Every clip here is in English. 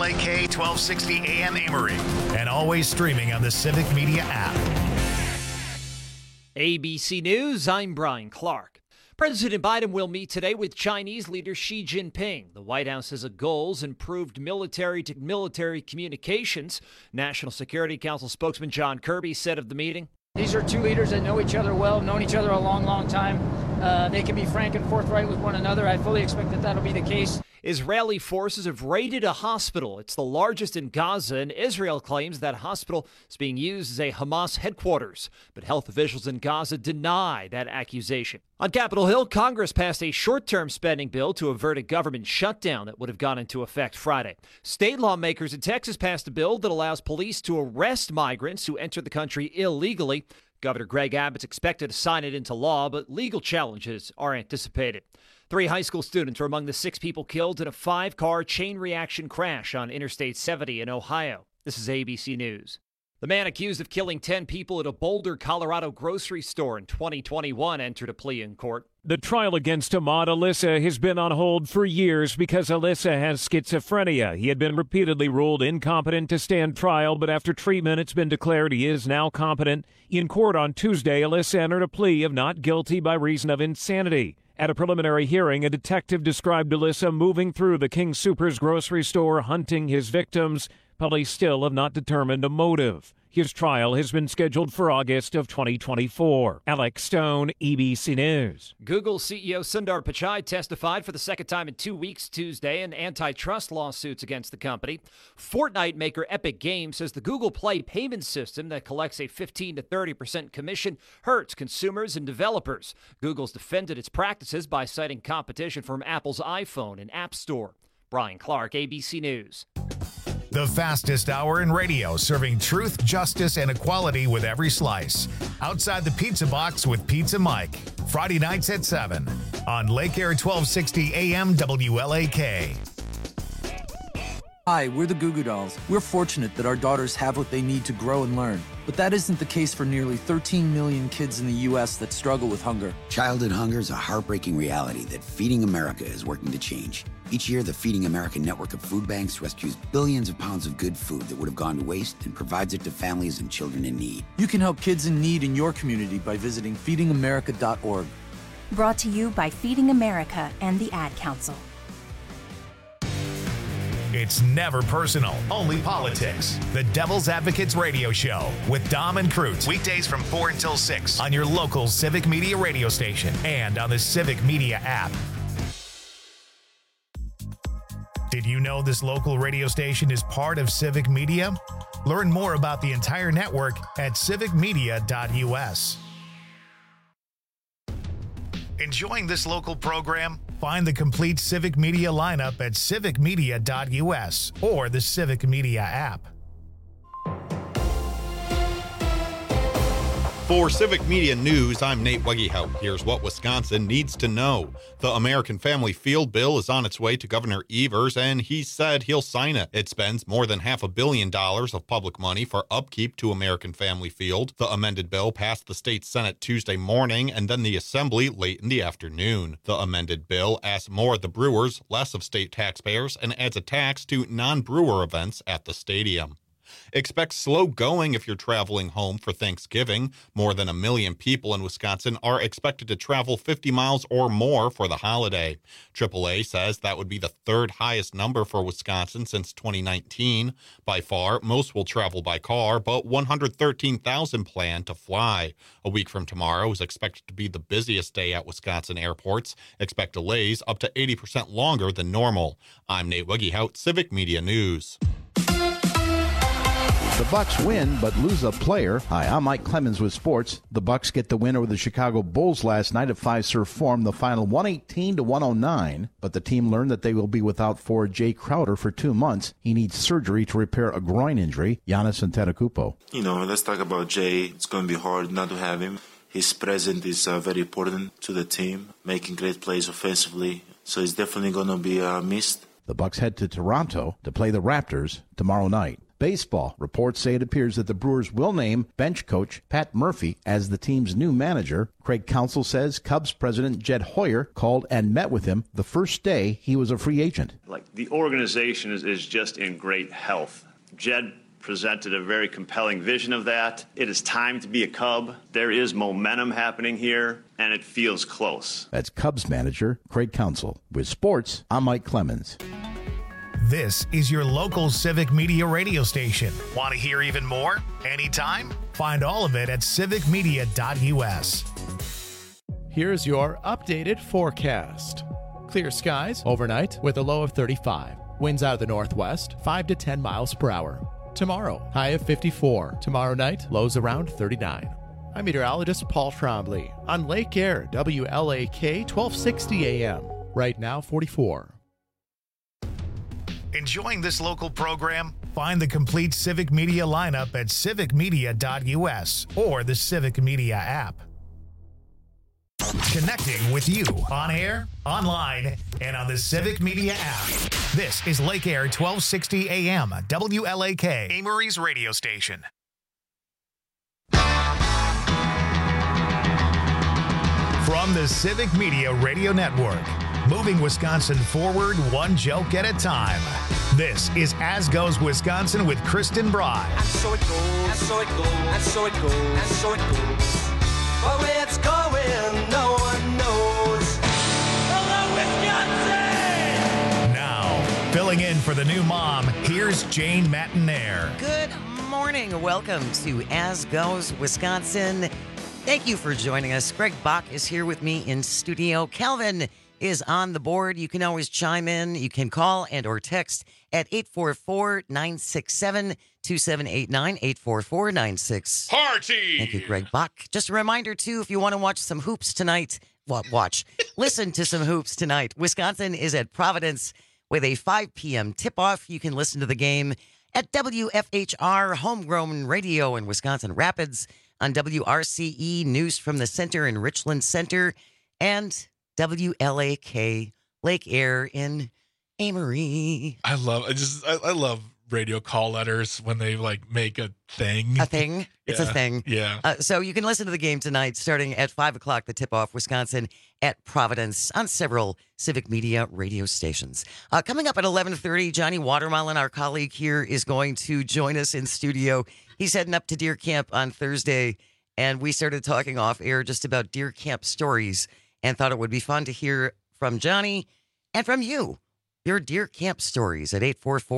WLAK 1260 AM Amory, and always streaming on the Civic Media app. ABC News, I'm Brian Clark. President Biden will meet today with Chinese leader Xi Jinping. The White House has a goals improved military-to-military communications. National Security Council spokesman John Kirby said of the meeting, "These are two leaders that know each other well, known each other a long, long time. They can be frank and forthright with one another. I fully expect that that'll be the case." Israeli forces have raided a hospital. It's the largest in Gaza, and Israel claims that hospital is being used as a Hamas headquarters. But health officials in Gaza deny that accusation. On Capitol Hill, Congress passed a short-term spending bill to avert a government shutdown that would have gone into effect Friday. State lawmakers in Texas passed a bill that allows police to arrest migrants who enter the country illegally. Governor Greg Abbott's expected to sign it into law, but legal challenges are anticipated. 3 high school students were among the 6 people killed in a 5-car chain reaction crash on Interstate 70 in Ohio. This is ABC News. The man accused of killing 10 people at a Boulder, Colorado grocery store in 2021 entered a plea in court. The trial against Ahmad Alissa has been on hold for years because Alissa has schizophrenia. He had been repeatedly ruled incompetent to stand trial, but after treatment, it's been declared he is now competent. In court on Tuesday, Alissa entered a plea of not guilty by reason of insanity. At a preliminary hearing, a detective described Alissa moving through the King Soopers grocery store, hunting his victims. Police still have not determined a motive. His trial has been scheduled for August of 2024. Alex Stone, ABC News. Google CEO Sundar Pichai testified for the second time in 2 weeks Tuesday in antitrust lawsuits against the company. Fortnite maker Epic Games says the Google Play payment system that collects a 15 to 30% commission hurts consumers and developers. Google's defended its practices by citing competition from Apple's iPhone and App Store. Brian Clark, ABC News. The fastest hour in radio, serving truth, justice, and equality with every slice. Outside the Pizza Box with Pizza Mike. Friday nights at 7 on Lake Air 1260 AM WLAK. Hi, we're the Goo Goo Dolls. We're fortunate that our daughters have what they need to grow and learn. But that isn't the case for nearly 13 million kids in the U.S. that struggle with hunger. Childhood hunger is a heartbreaking reality that Feeding America is working to change. Each year, the Feeding America network of food banks rescues billions of pounds of good food that would have gone to waste and provides it to families and children in need. You can help kids in need in your community by visiting feedingamerica.org. Brought to you by Feeding America and the Ad Council. It's never personal, only politics. The Devil's Advocates Radio Show with Dom and Cruz. Weekdays from 4 until 6 on your local Civic Media radio station and on the Civic Media app. Did you know this local radio station is part of Civic Media? Learn more about the entire network at civicmedia.us. Enjoying this local program? Find the complete Civic Media lineup at civicmedia.us or the Civic Media app. For Civic Media News, I'm Nate Wegehout. Here's what Wisconsin needs to know. The American Family Field bill is on its way to Governor Evers, and he said he'll sign it. It spends more than $500 million of public money for upkeep to American Family Field. The amended bill passed the state Senate Tuesday morning and then the Assembly late in the afternoon. The amended bill asks more of the Brewers, less of state taxpayers, and adds a tax to non-Brewer events at the stadium. Expect slow going if you're traveling home for Thanksgiving. More than 1 million people in Wisconsin are expected to travel 50 miles or more for the holiday. AAA says that would be the third highest number for Wisconsin since 2019. By far, most will travel by car, but 113,000 plan to fly. A week from tomorrow is expected to be the busiest day at Wisconsin airports. Expect delays up to 80% longer than normal. I'm Nate Wegehout, Civic Media News. The Bucks win, but lose a player. Hi, I'm Mike Clemens with sports. The Bucks get the win over the Chicago Bulls last night at Fiserv Forum, the final 118-109. But the team learned that they will be without forward Jay Crowder for 2 months. He needs surgery to repair a groin injury. Giannis Antetokounmpo. Let's talk about Jay. It's going to be hard not to have him. His presence is very important to the team, making great plays offensively. So he's definitely going to be missed. The Bucks head to Toronto to play the Raptors tomorrow night. Baseball. Reports say it appears that the Brewers will name bench coach Pat Murphy as the team's new manager. Craig Counsell says Cubs president Jed Hoyer called and met with him the first day he was a free agent. The organization is just in great health. Jed presented a very compelling vision of that. It is time to be a Cub. There is momentum happening here, and it feels close. That's Cubs manager Craig Counsell. With sports, I'm Mike Clemens. This is your local Civic Media radio station. Want to hear even more? Anytime? Find all of it at civicmedia.us. Here's your updated forecast. Clear skies overnight with a low of 35. Winds out of the northwest, 5 to 10 miles per hour. Tomorrow, high of 54. Tomorrow night, lows around 39. I'm meteorologist Paul Trombley on Lake Air, WLAK 1260 AM. Right now, 44. Enjoying this local program? Find the complete Civic Media lineup at civicmedia.us or the Civic Media app. Connecting with you on air, online, and on the Civic Media app. This is Lake Air 1260 AM, WLAK, Amory's radio station. From the Civic Media Radio Network, moving Wisconsin forward one joke at a time. This is As Goes Wisconsin with Kristen Bry. And so it goes, and so it goes, and so it goes, and so it goes. But where it's going, no one knows. Hello, Wisconsin! Now, filling in for the new mom, here's Jane Matinaire. Good morning. Welcome to As Goes Wisconsin. Thank you for joining us. Greg Bach is here with me in studio. Calvin is on the board. You can always chime in. You can call and or text at 844-967-2789, 844-96. Party! Thank you, Greg Bach. Just a reminder, too, if you want to watch some hoops tonight, listen to some hoops tonight. Wisconsin is at Providence with a 5 p.m. tip-off. You can listen to the game at WFHR Homegrown Radio in Wisconsin Rapids, on WRCE News from the Center in Richland Center, and WLAK Lake Air in Amory. I love radio call letters when they make a thing. A thing? It's a thing. Yeah. So you can listen to the game tonight starting at 5 o'clock, the tip-off, Wisconsin at Providence on several Civic Media radio stations. Coming up at 11:30, Johnny Watermelon, our colleague here, is going to join us in studio. He's heading up to deer camp on Thursday, and we started talking off air just about deer camp stories and thought it would be fun to hear from Johnny and from you. Your deer camp stories at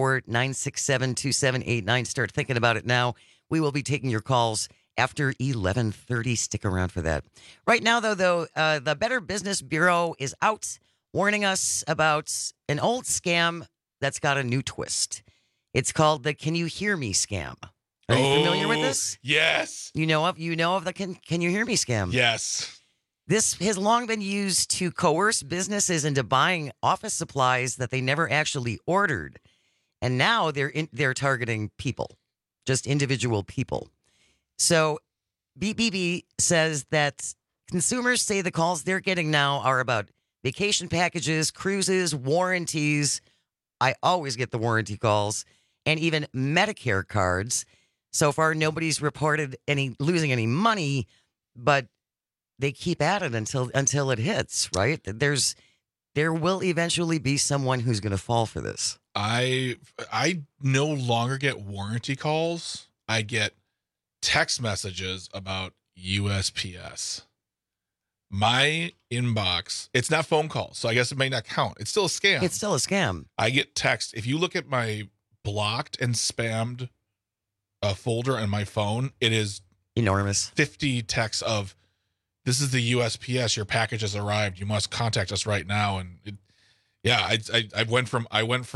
844-967-2789. Start thinking about it now. We will be taking your calls after 11:30. Stick around for that. Right now, though, the Better Business Bureau is out warning us about an old scam that's got a new twist. It's called the Can You Hear Me scam. Are you familiar with this? Yes. You know of the Can You Hear Me scam? Yes. This has long been used to coerce businesses into buying office supplies that they never actually ordered. And now they're targeting people, just individual people. So BBB says that consumers say the calls they're getting now are about vacation packages, cruises, warranties. I always get the warranty calls, and even Medicare cards. So far, nobody's reported losing any money, but they keep at it until it hits, right? There will eventually be someone who's going to fall for this. I no longer get warranty calls. I get text messages about USPS. My inbox, it's not phone calls, so I guess it may not count. It's still a scam. It's still a scam. I get text. If you look at my blocked and spammed folder on my phone, it is enormous. 50 texts of, this is the USPS. Your package has arrived. You must contact us right now. And I went from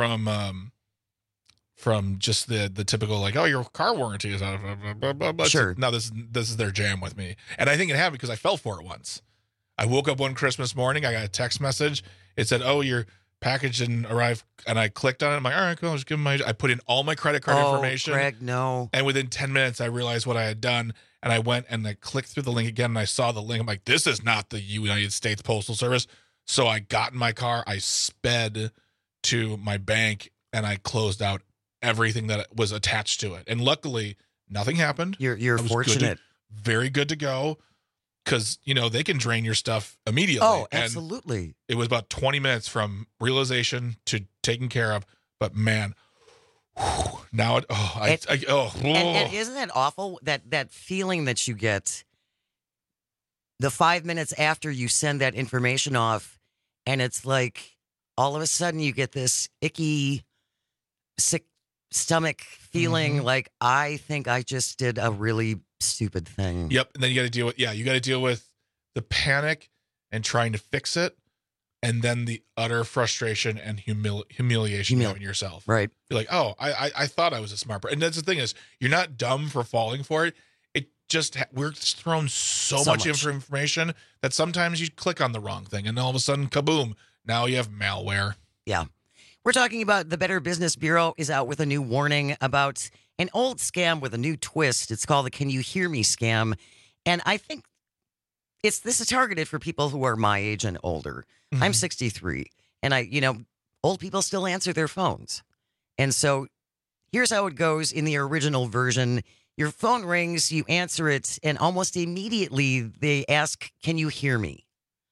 just the typical your car warranty is out of blah, blah, blah. Sure. Now this is their jam with me, and I think it happened because I fell for it once. I woke up one Christmas morning. I got a text message. It said, "Oh, your package didn't arrive," and I clicked on it. I'm like, "All right, cool. I'll just give them I put in all my credit card information." Greg, no. And within 10 minutes, I realized what I had done. And I went and I clicked through the link again, and I saw the link. I'm like, this is not the United States Postal Service. So I got in my car, I sped to my bank, and I closed out everything that was attached to it. And luckily, nothing happened. You're fortunate. Very good to go. Because, they can drain your stuff immediately. Oh, absolutely. And it was about 20 minutes from realization to taken care of. But man, now and isn't that awful? That feeling that you get the 5 minutes after you send that information off, and it's like all of a sudden you get this icky, sick stomach feeling like I think I just did a really stupid thing. Yep. And then you got to deal with the panic and trying to fix it. And then the utter frustration and humiliation you have in yourself. Right. You're like, oh, I thought I was a smart person. And that's the thing is, you're not dumb for falling for it. It just, we're thrown so much information that sometimes you click on the wrong thing and all of a sudden, kaboom, now you have malware. Yeah. We're talking about the Better Business Bureau is out with a new warning about an old scam with a new twist. It's called the Can You Hear Me scam. And I think this is targeted for people who are my age and older. Mm-hmm. I'm 63 and old people still answer their phones. And so here's how it goes in the original version. Your phone rings, you answer it, and almost immediately they ask, can you hear me?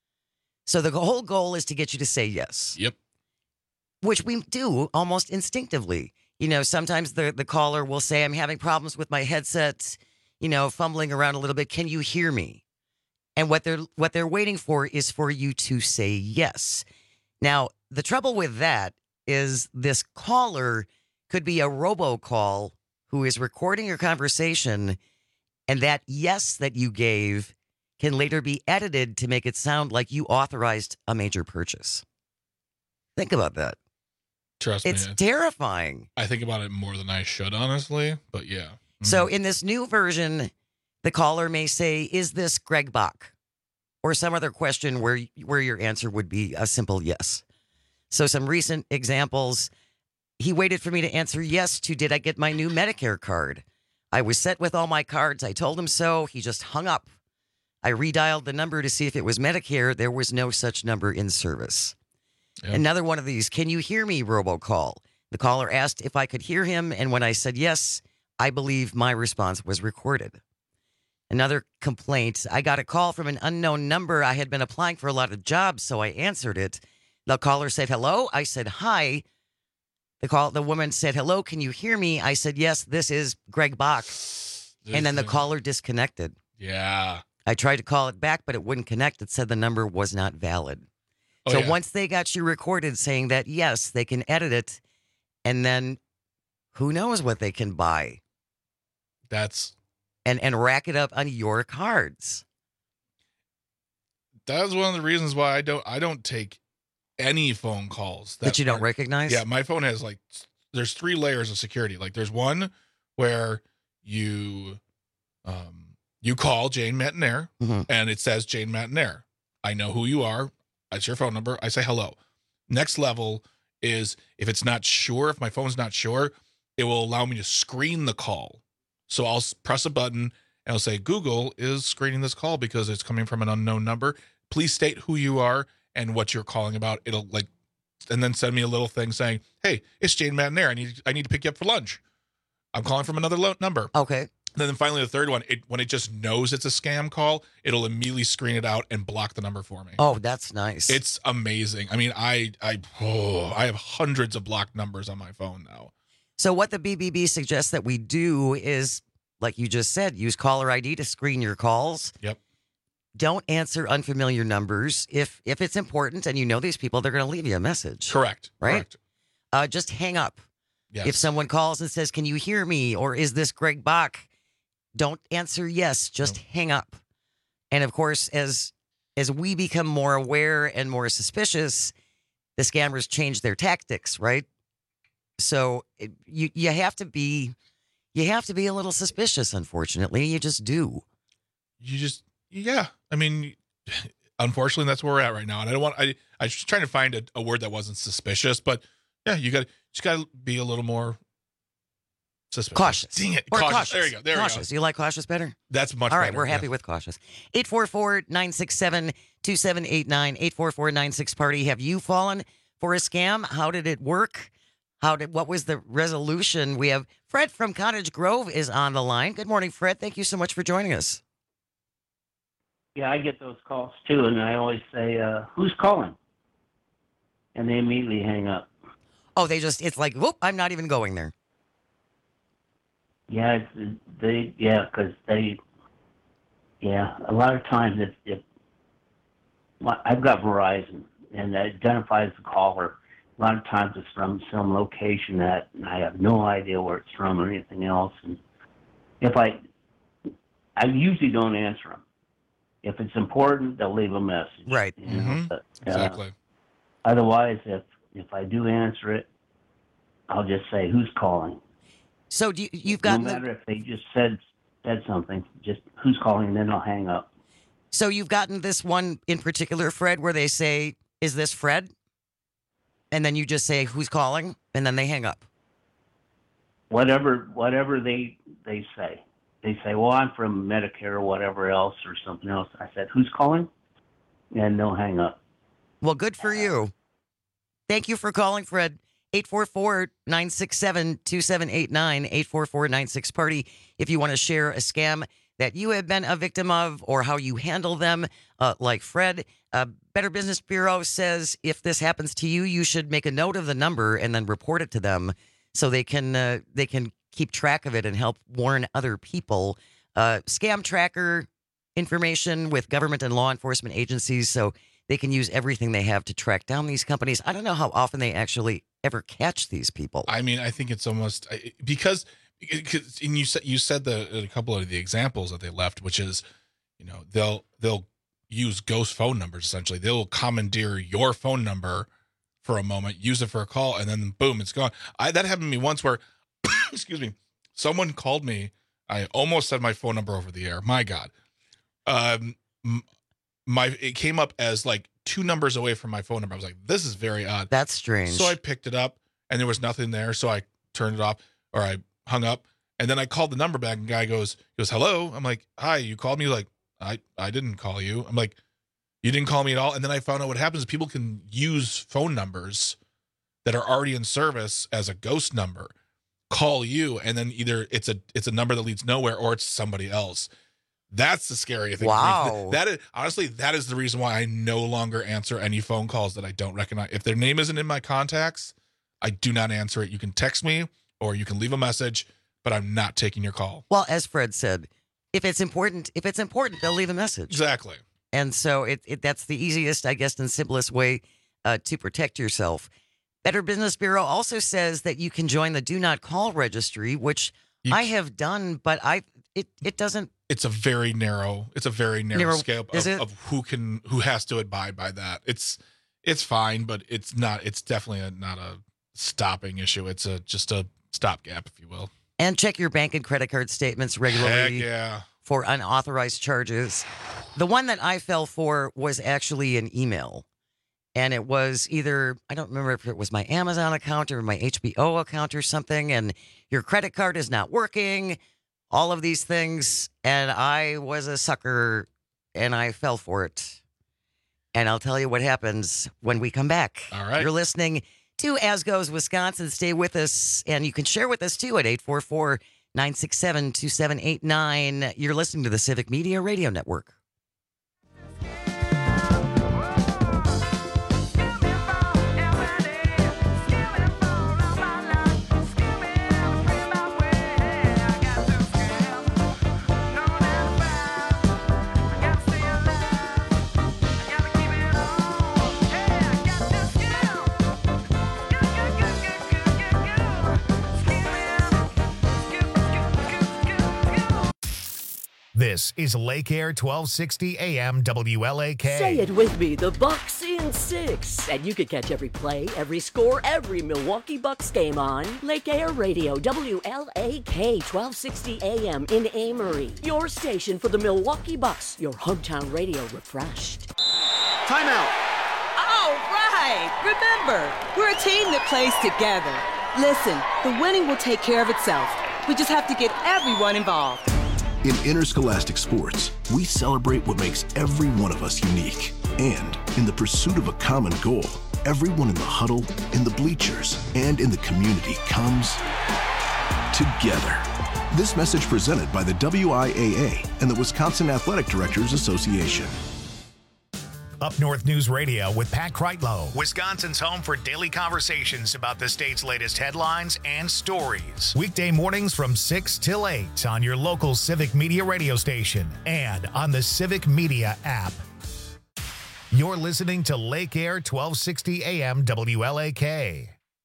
So the whole goal is to get you to say yes. Yep. Which we do almost instinctively. Sometimes the caller will say, I'm having problems with my headset, fumbling around a little bit. Can you hear me? And what they're waiting for is for you to say yes. Now, the trouble with that is this caller could be a robocall who is recording your conversation, and that yes that you gave can later be edited to make it sound like you authorized a major purchase. Think about that. Trust me. It's terrifying. I think about it more than I should, honestly, but yeah. Mm-hmm. So in this new version, the caller may say, is this Greg Bach? Or some other question where your answer would be a simple yes. So some recent examples, he waited for me to answer yes to, did I get my new Medicare card? I was set with all my cards. I told him so. He just hung up. I redialed the number to see if it was Medicare. There was no such number in service. Yep. Another one of these, can you hear me robocall? The caller asked if I could hear him, and when I said yes, I believe my response was recorded. Another complaint, I got a call from an unknown number. I had been applying for a lot of jobs, so I answered it. The caller said, hello. I said, hi. The woman said, hello, can you hear me? I said, yes, this is Greg Bach. And then the caller disconnected. Yeah. I tried to call it back, but it wouldn't connect. It said the number was not valid. Oh, so yeah. Once they got you recorded saying that, yes, they can edit it, and then who knows what they can buy. That's... And rack it up on your cards. That's one of the reasons why I don't take any phone calls that you don't recognize. Yeah, my phone has there's 3 layers of security. Like there's one where you call Jane Matinaire and it says Jane Matinaire. I know who you are. That's your phone number. I say hello. Next level is if my phone's not sure, it will allow me to screen the call. So I'll press a button and I'll say, Google is screening this call because it's coming from an unknown number. Please state who you are and what you're calling about. It'll and then send me a little thing saying, hey, it's Jane Matinaire. I need to pick you up for lunch. I'm calling from another number. Okay. And then finally, the third one, when it just knows it's a scam call, it'll immediately screen it out and block the number for me. Oh, that's nice. It's amazing. I mean, I have hundreds of blocked numbers on my phone now. So what the BBB suggests that we do is, like you just said, use caller ID to screen your calls. Yep. Don't answer unfamiliar numbers. If it's important and you know these people, they're going to leave you a message. Correct. Right? Correct. Just hang up. Yes. If someone calls and says, can you hear me? Or is this Greg Bach? Don't answer yes. Just hang up. And of course, as we become more aware and more suspicious, the scammers change their tactics, right? So you have to be a little suspicious. Unfortunately, you just do. Yeah. I mean, unfortunately, that's where we're at right now. And I was just trying to find a word that wasn't suspicious, but yeah, you got to be a little more suspicious. Cautious. Dang it. Or cautious. There you go. There cautious. we go. You like cautious better? That's much All better. right, we're happy with cautious. 844-967-2789, 844-96-PARTY. Have you fallen for a scam? How did it work? What was the resolution? We have Fred from Cottage Grove is on the line. Good morning, Fred. Thank you so much for joining us. Yeah, I get those calls too, and I always say, who's calling? And they immediately hang up. Oh, it's like, whoop, I'm not even going there. Yeah, because a lot of times I've got Verizon, and it identifies the caller. A lot of times it's from some location that I have no idea where it's from or anything else. And if I usually don't answer them. If it's important, they'll leave a message. Right. Exactly. Otherwise, if I do answer it, I'll just say, who's calling? So you've got... No matter if they just said something, just who's calling, and then I'll hang up. So you've gotten this one in particular, Fred, where they say, is this Fred? And then you just say, who's calling? And then they hang up. Whatever they say. They say, well, I'm from Medicare or whatever else or something else. I said, who's calling? And they'll hang up. Well, good for you. Thank you for calling, Fred. 844-967-2789, 844-96-PARTY. If you want to share a scam that you have been a victim of or how you handle them, like Fred. Better Business Bureau says if this happens to you, you should make a note of the number and then report it to them so they can keep track of it and help warn other people. Scam tracker information with government and law enforcement agencies so they can use everything they have to track down these companies. I don't know how often they actually ever catch these people. I mean, I think it's almost because and you said a couple of the examples that they left, which is, they'll use ghost phone numbers. Essentially, they'll commandeer your phone number for a moment, use it for a call, and then boom, it's gone. That happened to me once where, excuse me, someone called me. I almost said my phone number over the air. My God, it came up as like 2 numbers away from my phone number. I was like, this is very odd. That's strange. So I picked it up, and there was nothing there. So I turned it off, or I hung up, and then I called the number back, and the guy goes, hello. I'm like, hi, you called me? Like, I didn't call you. I'm like, you didn't call me at all. And then I found out what happens is people can use phone numbers that are already in service as a ghost number, call you, and then either it's a number that leads nowhere or it's somebody else. That's the scary thing. Wow. That is the reason why I no longer answer any phone calls that I don't recognize. If their name isn't in my contacts, I do not answer it. You can text me or you can leave a message, but I'm not taking your call. Well, as Fred said, if it's important, they'll leave a message. Exactly. And so that's the easiest, I guess, and simplest way to protect yourself. Better Business Bureau also says that you can join the Do Not Call registry, which I have done, but it doesn't. It's a very narrow scale of who has to abide by that. It's fine, but it's not. It's definitely not a stopping issue. It's just a stopgap, if you will. And check your bank and credit card statements regularly. Heck yeah. For unauthorized charges. The one that I fell for was actually an email. And it was either, I don't remember if it was my Amazon account or my HBO account or something, and your credit card is not working, all of these things. And I was a sucker, and I fell for it. And I'll tell you what happens when we come back. All right. You're listening to As Goes Wisconsin. Stay with us, and you can share with us, too, at 844-967-2789. You're listening to the Civic Media Radio Network. This is Lake Air 1260 AM WLAK. Say it with me, the Bucks in 6. And you can catch every play, every score, every Milwaukee Bucks game on Lake Air Radio, WLAK 1260 AM in Amory. Your station for the Milwaukee Bucks, your hometown radio refreshed. Timeout. All right. Remember, we're a team that plays together. Listen, the winning will take care of itself. We just have to get everyone involved. In interscholastic sports, we celebrate what makes every one of us unique. And in the pursuit of a common goal, everyone in the huddle, in the bleachers, and in the community comes together. This message presented by the WIAA and the Wisconsin Athletic Directors Association. Up North News Radio with Pat Kreitlow, Wisconsin's home for daily conversations about the state's latest headlines and stories. Weekday mornings from 6 till 8 on your local Civic Media radio station and on the Civic Media app. You're listening to Lake Air 1260 AM WLAK.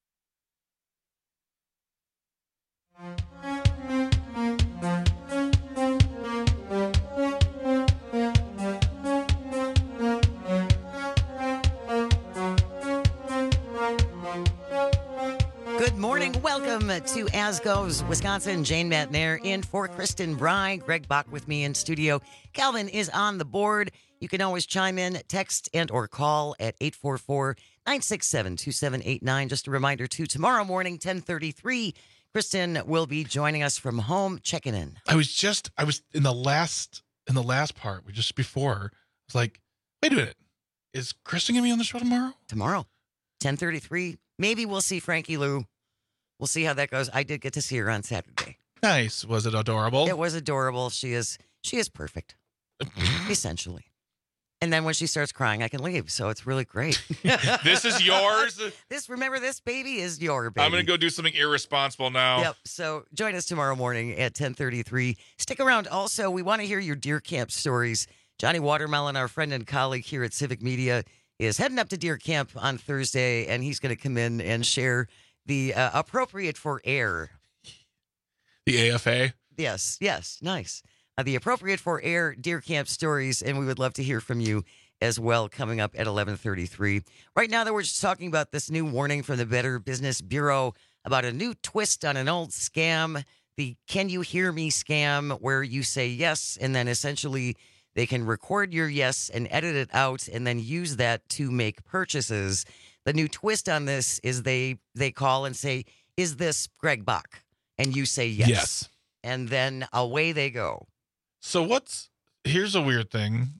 Good morning. Welcome to As Goes Wisconsin. Jane Matnair in for Kristen Bry. Greg Bach with me in studio. Calvin is on the board. You can always chime in, text, and or call at 844-967-2789. Just a reminder, too, tomorrow morning, 10:33, Kristen will be joining us from home, checking in. I was in the last part, just before, I was like, wait a minute. Is Kristen going to be on the show tomorrow? Tomorrow, 10:33. Maybe we'll see Frankie Lou. We'll see how that goes. I did get to see her on Saturday. Nice. Was it adorable? It was adorable. She is perfect, essentially. And then when she starts crying, I can leave. So it's really great. This is yours? Remember, this baby is your baby. I'm going to go do something irresponsible now. Yep. So join us tomorrow morning at 10:33. Stick around. Also, we want to hear your deer camp stories. Johnny Watermelon, our friend and colleague here at Civic Media, is heading up to deer camp on Thursday, and he's going to come in and share the appropriate for air. The AFA? Yes, nice. The appropriate for air deer camp stories, and we would love to hear from you as well coming up at 11:33. Right now, though, we're just talking about this new warning from the Better Business Bureau about a new twist on an old scam, the Can You Hear Me scam, where you say yes, and then essentially they can record your yes and edit it out and then use that to make purchases. The new twist on this is they call and say, is this Greg Bach? And you say yes. Yes. And then away they go. So here's a weird thing.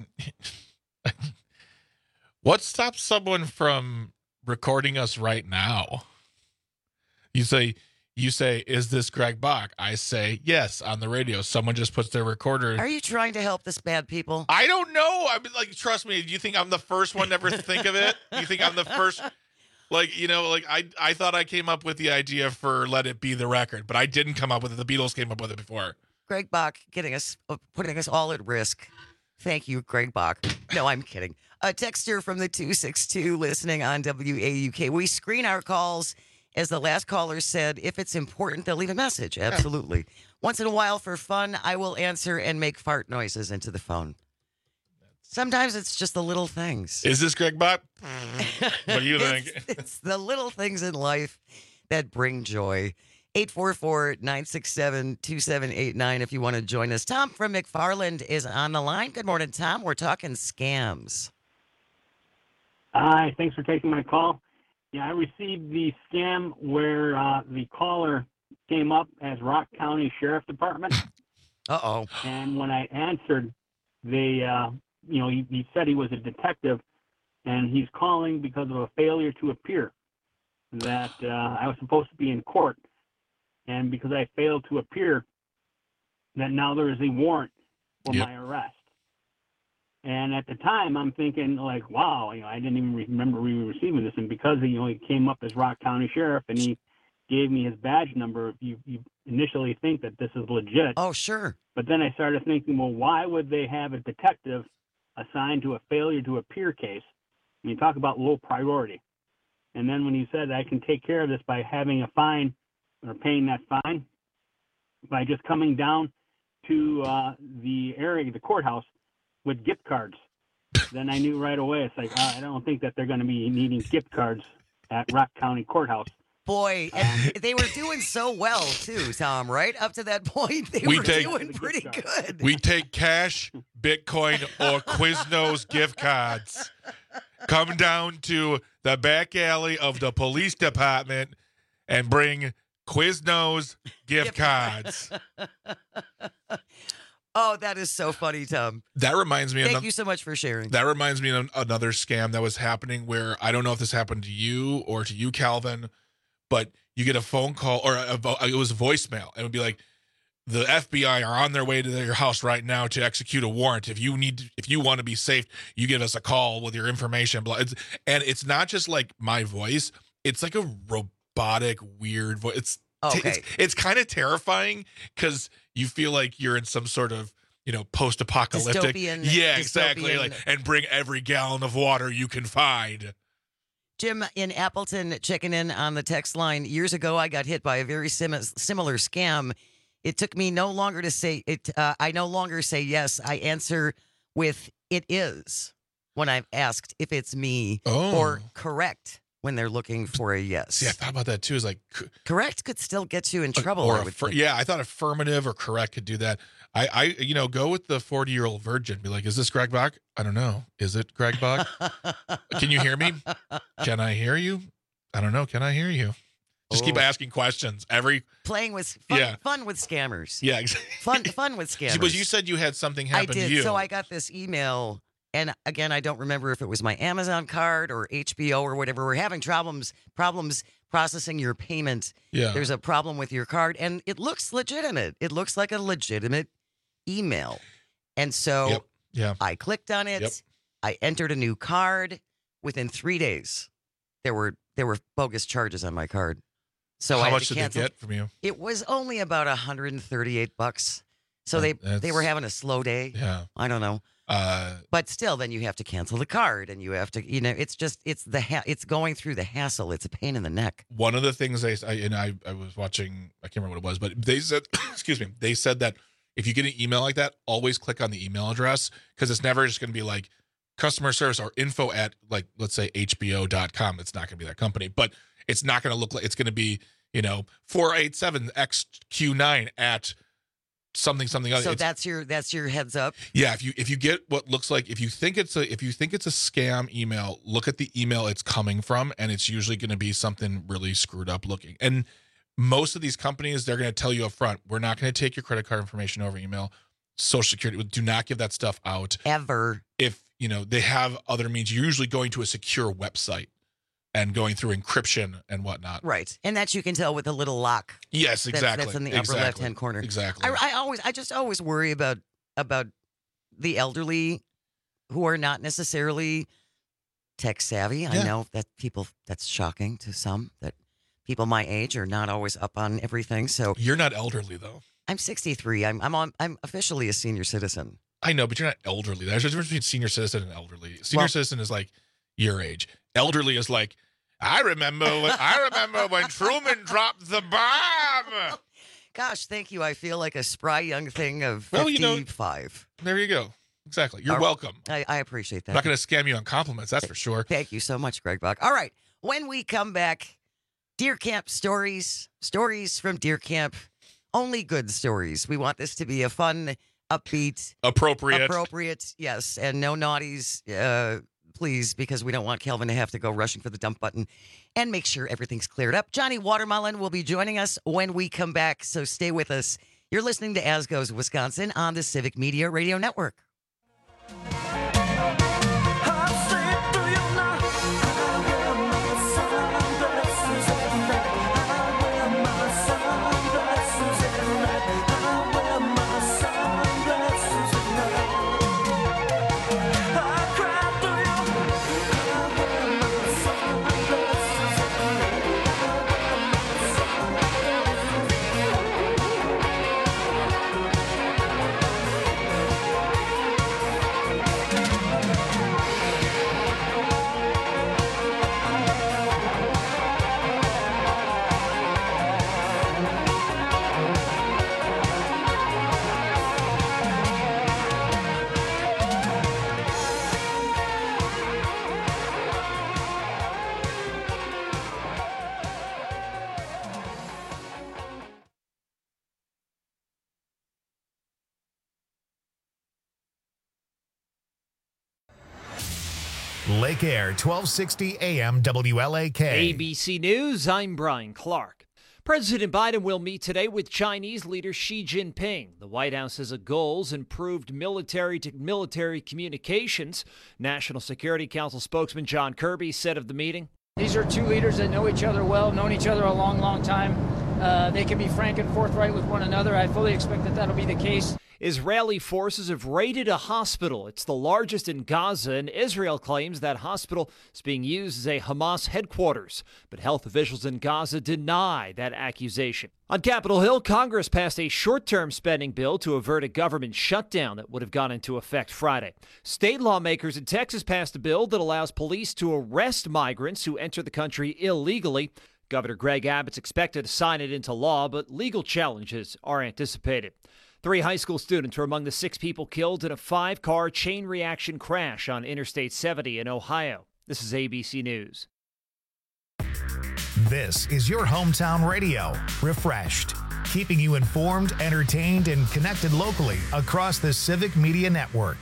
What stops someone from recording us right now? You say, is this Greg Bach? I say, yes, on the radio. Someone just puts their recorder. Are you trying to help this bad people? I don't know. I mean, trust me. Do you think I'm the first one to ever think of it? You think I'm the first? I thought I came up with the idea for Let It Be the Record, but I didn't come up with it. The Beatles came up with it before. Greg Bach putting us all at risk. Thank you, Greg Bach. No, I'm kidding. A texter from the 262 listening on WAUK. We screen our calls. As the last caller said, if it's important, they'll leave a message. Absolutely. Once in a while, for fun, I will answer and make fart noises into the phone. Sometimes it's just the little things. Is this Greg Bach? What do you think? It's the little things in life that bring joy. 844-967-2789 if you want to join us. Tom from McFarland is on the line. Good morning, Tom. We're talking scams. Hi, thanks for taking my call. Yeah, I received the scam where the caller came up as Rock County Sheriff Department. Uh-oh. And when I answered, he said he was a detective, and he's calling because of a failure to appear, that I was supposed to be in court. And because I failed to appear, that now there is a warrant for my arrest. And at the time, I'm thinking, like, wow, I didn't even remember we were receiving this. And because, he came up as Rock County Sheriff and he gave me his badge number, you initially think that this is legit. Oh, sure. But then I started thinking, well, why would they have a detective assigned to a failure to appear case? I mean, talk about low priority. And then when he said I can take care of this by having a fine or paying that fine by just coming down to the area, the courthouse, with gift cards, then I knew right away. It's like, I don't think that they're going to be needing gift cards at Rock County Courthouse. Boy, and they were doing so well, too, Tom, right? Up to that point, they were doing pretty good. We take cash, Bitcoin, or Quiznos gift cards. Come down to the back alley of the police department and bring Quiznos gift cards. Oh, that is so funny, Tom. That reminds me. Thank you so much for sharing. That reminds me of another scam that was happening where I don't know if this happened to you or to you, Calvin, but you get a phone call or it was a voicemail. And it would be like, the FBI are on their way to your house right now to execute a warrant. If you want to be safe, you give us a call with your information. And it's not just like my voice. It's like a robotic, weird voice. It's kind of terrifying because you feel like you're in some sort of, post-apocalyptic. Dystopian. Exactly. And bring every gallon of water you can find. Jim in Appleton checking in on the text line. Years ago, I got hit by a very similar scam. It took me no longer to say it. I no longer say yes. I answer with "it is" when I'm asked if it's me, or correct when they're looking for a yes. See, I thought about that too. Is like correct could still get you in trouble. I thought affirmative or correct could do that. I go with the 40-year-old virgin. Be like, is this Greg Bach? I don't know. Is it Greg Bach? Can you hear me? Can I hear you? I don't know. Can I hear you? Just keep asking questions. Playing with fun with scammers. Yeah, exactly. Fun with scammers. But you said you had something happen to you. I did. So I got this email, and again, I don't remember if it was my Amazon card or HBO or whatever. We're having problems processing your payment. Yeah. There's a problem with your card, and it looks legitimate. It looks like a legitimate email. And so I clicked on it. Yep. I entered a new card. Within 3 days, there were bogus charges on my card. So how much did they get from you? It was only about $138. So they were having a slow day. Yeah. I don't know. But still, then you have to cancel the card, and you have to, it's going through the hassle. It's a pain in the neck. One of the things I was watching, I can't remember what it was, but they said, they said that if you get an email like that, always click on the email address, because it's never just going to be like customer service or info at, like, let's say HBO.com. It's not going to be that company, but it's not going to look like it's going to be, 487XQ9 at something other. So that's your heads up. Yeah, if you get what looks like, if you think it's a scam email, look at the email it's coming from, and it's usually going to be something really screwed up looking. And most of these companies, they're going to tell you up front, we're not going to take your credit card information over email. Social Security, do not give that stuff out ever. If they have other means, you're usually going to a secure website and going through encryption and whatnot. Right. And that you can tell with a little lock. Yes, exactly. That's in the upper left-hand corner. Exactly. I just always worry about the elderly who are not necessarily tech savvy. Yeah. I know that that's shocking to some, that people my age are not always up on everything. So you're not elderly, though. I'm 63. I'm officially a senior citizen. I know, but you're not elderly. There's a difference between senior citizen and elderly. Senior citizen is like your age. Elderly is like, I remember when Truman dropped the bomb. Gosh, thank you. I feel like a spry young thing of 55. There you go. Exactly. You're welcome. I appreciate that. I'm not going to scam you on compliments, that's for sure. Thank you so much, Greg Bach. All right. When we come back, Deer Camp stories from Deer Camp. Only good stories. We want this to be a fun, upbeat, appropriate, yes, and no naughties, please, because we don't want Kelvin to have to go rushing for the dump button, and make sure everything's cleared up. Johnny Watermelon will be joining us when we come back, so stay with us. You're listening to As Goes Wisconsin on the Civic Media Radio Network. Lake Air, 1260 AM WLAK. ABC News, I'm Brian Clark. President Biden will meet today with Chinese leader Xi Jinping. The White House says the goals improved military-to-military communications. National Security Council spokesman John Kirby said of the meeting, These are two leaders that know each other well, known each other a long, long time. They can be frank and forthright with one another. I fully expect that that'll be the case. Israeli forces have raided a hospital. It's the largest in Gaza, and Israel claims that hospital is being used as a Hamas headquarters. But health officials in Gaza deny that accusation. On Capitol Hill, Congress passed a short-term spending bill to avert a government shutdown that would have gone into effect Friday. State lawmakers in Texas passed a bill that allows police to arrest migrants who enter the country illegally. Governor Greg Abbott's expected to sign it into law, but legal challenges are anticipated. 3 high school students were among the 6 people killed in a 5-car chain reaction crash on Interstate 70 in Ohio. This is ABC News. This is your hometown radio, Refreshed, keeping you informed, entertained, and connected locally across the Civic Media Network.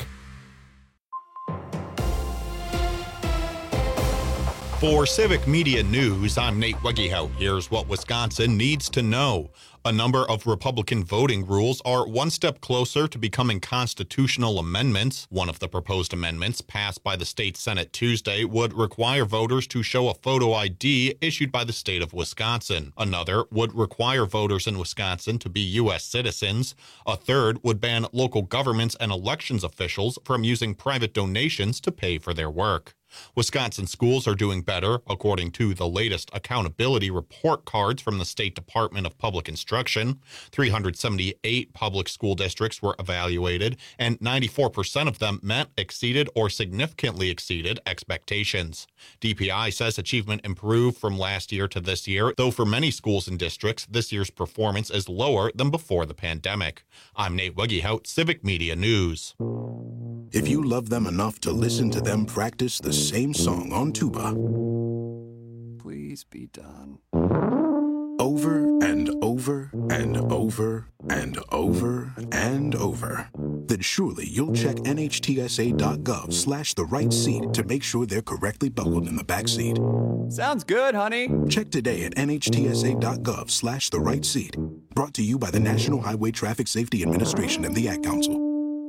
For Civic Media News, I'm Nate Wegehout. Here's what Wisconsin needs to know. A number of Republican voting rules are one step closer to becoming constitutional amendments. One of the proposed amendments passed by the state Senate Tuesday would require voters to show a photo ID issued by the state of Wisconsin. Another would require voters in Wisconsin to be U.S. citizens. A third would ban local governments and elections officials from using private donations to pay for their work. Wisconsin schools are doing better, according to the latest accountability report cards from the State Department of Public Instruction. 378 public school districts were evaluated, and 94% of them met, exceeded, or significantly exceeded expectations. DPI says achievement improved from last year to this year, though for many schools and districts, this year's performance is lower than before the pandemic. I'm Nate Wegehout, Civic Media News. If you love them enough to listen to them practice the same song on tuba, please be done. Over and over and over and over and over, then surely you'll check NHTSA.gov/the right seat to make sure they're correctly buckled in the back seat. Sounds good, honey. Check today at NHTSA.gov/the right seat. Brought to you by the National Highway Traffic Safety Administration and the Ad Council.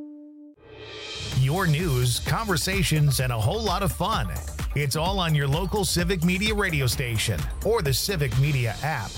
Your news, conversations, and a whole lot of fun. It's all on your local Civic Media radio station or the Civic Media app.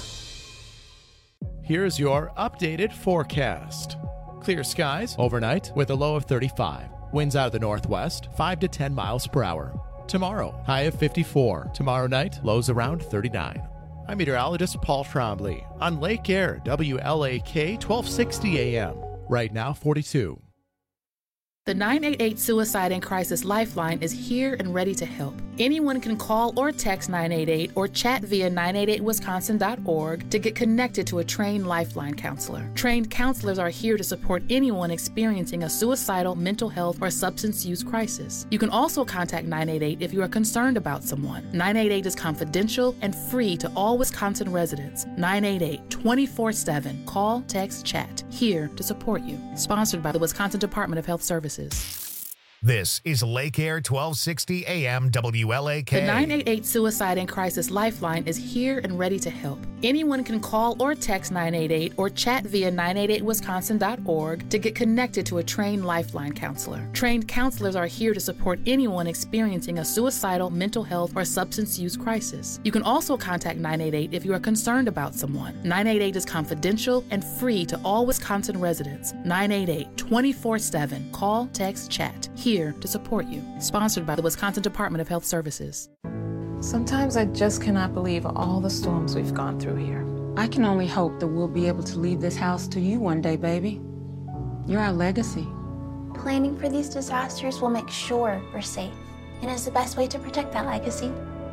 Here's your updated forecast. Clear skies overnight with a low of 35. Winds out of the northwest, 5 to 10 miles per hour. Tomorrow, high of 54. Tomorrow night, lows around 39. I'm meteorologist Paul Trombley on Lake Air, WLAK 1260 AM. Right now, 42. The 988 Suicide and Crisis Lifeline is here and ready to help. Anyone can call or text 988 or chat via 988wisconsin.org to get connected to a trained Lifeline counselor. Trained counselors are here to support anyone experiencing a suicidal, mental health, or substance use crisis. You can also contact 988 if you are concerned about someone. 988 is confidential and free to all Wisconsin residents. 988 24/7. Call, text, chat. Here to support you. Sponsored by the Wisconsin Department of Health Services. This is Lake Air 1260 AM WLAK. The 988 Suicide and Crisis Lifeline is here and ready to help. Anyone can call or text 988 or chat via 988wisconsin.org to get connected to a trained Lifeline counselor. Trained counselors are here to support anyone experiencing a suicidal, mental health, or substance use crisis. You can also contact 988 if you are concerned about someone. 988 is confidential and free to all Wisconsin residents. 988 24/7. Call, text, chat. Here to support you. Sponsored by the Wisconsin Department of Health Services. Sometimes I just cannot believe all the storms we've gone through here. I can only hope that we'll be able to leave this house to you one day, baby. You're our legacy. Planning for these disasters will make sure we're safe, and is the best way to protect that legacy.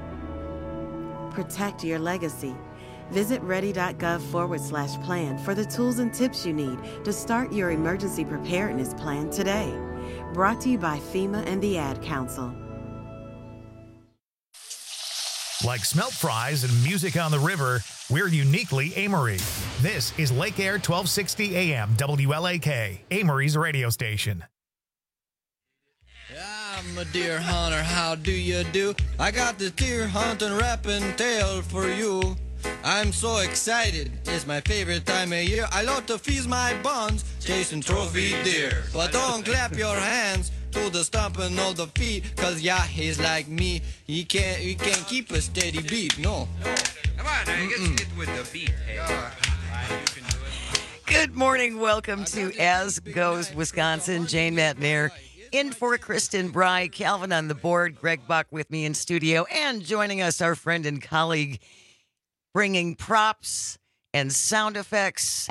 Protect your legacy. Visit ready.gov/plan for the tools and tips you need to start your emergency preparedness plan today. Brought to you by FEMA and the Ad Council. Like smelt fries and music on the river, we're uniquely Amory. This is Lake Air 1260 AM WLAK, Amory's radio station. I'm a deer hunter, how do you do? I got the deer hunting rapping tale for you. I'm so excited, it's my favorite time of year. I love to feast my buns, chasing trophy deer. But don't clap your hands to the stomping of the feet, cause yeah, he's like me, he can't keep a steady beat, no. Come on, now, get with the beat. Good morning, welcome to As Goes Wisconsin. Jane Matnair in for Kristen Bry, Calvin on the board, Greg Buck with me in studio, and joining us, our friend and colleague, bringing props and sound effects,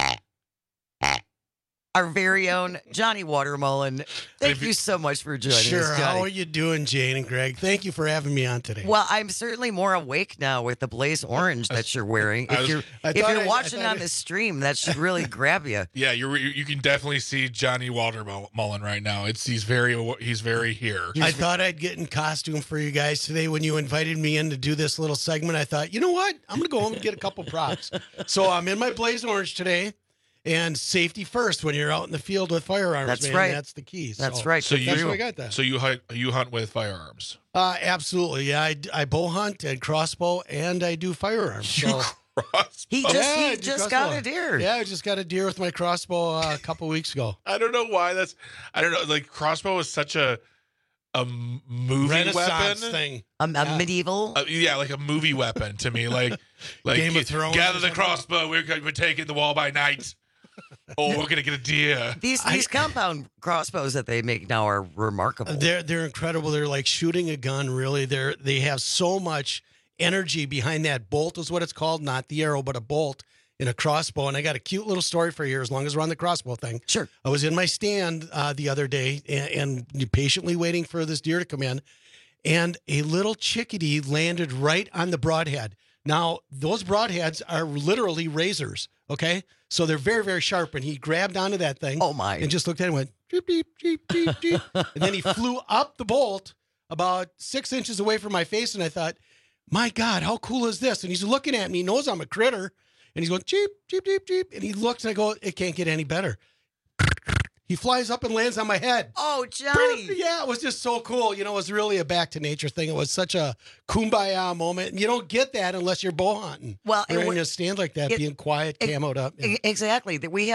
our very own Johnny Watermullen. Thank you so much for joining us, Johnny. How are you doing, Jane and Greg? Thank you for having me on today. Well, I'm certainly more awake now with the blaze orange that you're wearing. If you're watching on the stream, that should really grab you. Yeah, you can definitely see Johnny Watermullen right now. He's very here. I thought I'd get in costume for you guys today when you invited me in to do this little segment. I thought, you know what? I'm going to go home and get a couple props. So I'm in my blaze orange today. And safety first when you're out in the field with firearms. That's man. right. That's the key. That's right. So that's why I got that. So you hunt with firearms? Absolutely. Yeah, I bow hunt and crossbow, and I do firearms. So. He just got a deer. Yeah, I just got a deer with my crossbow a couple weeks ago. I don't know why I don't know. Like, crossbow is such a movie Renaissance weapon thing. A medieval? Yeah, like a movie weapon to me. Like Game of Thrones. Gather the crossbow. We're taking the wall by night. Oh, we're gonna get a deer. These compound crossbows that they make now are remarkable. They're incredible. They're like shooting a gun. Really, they have so much energy behind that bolt, is what it's called, not the arrow, but a bolt in a crossbow. And I got a cute little story for you, as long as we're on the crossbow thing. Sure. I was in my stand the other day and patiently waiting for this deer to come in, and a little chickadee landed right on the broadhead. Now, those broadheads are literally razors, okay? So they're very, very sharp, and he grabbed onto that thing. Oh, my. And just looked at it and went, jeep, jeep, jeep, jeep, jeep. And then he flew up the bolt about 6 inches away from my face, and I thought, my God, how cool is this? And he's looking at me. He knows I'm a critter, and he's going, jeep, jeep, jeep, jeep. And he looks, and I go, it can't get any better. He flies up and lands on my head. Oh, Johnny. Yeah, it was just so cool. You know, it was really a back to nature thing. It was such a kumbaya moment. And you don't get that unless you're bow hunting. Well, you're in a stand like that, being quiet, camoed up. Yeah. Exactly.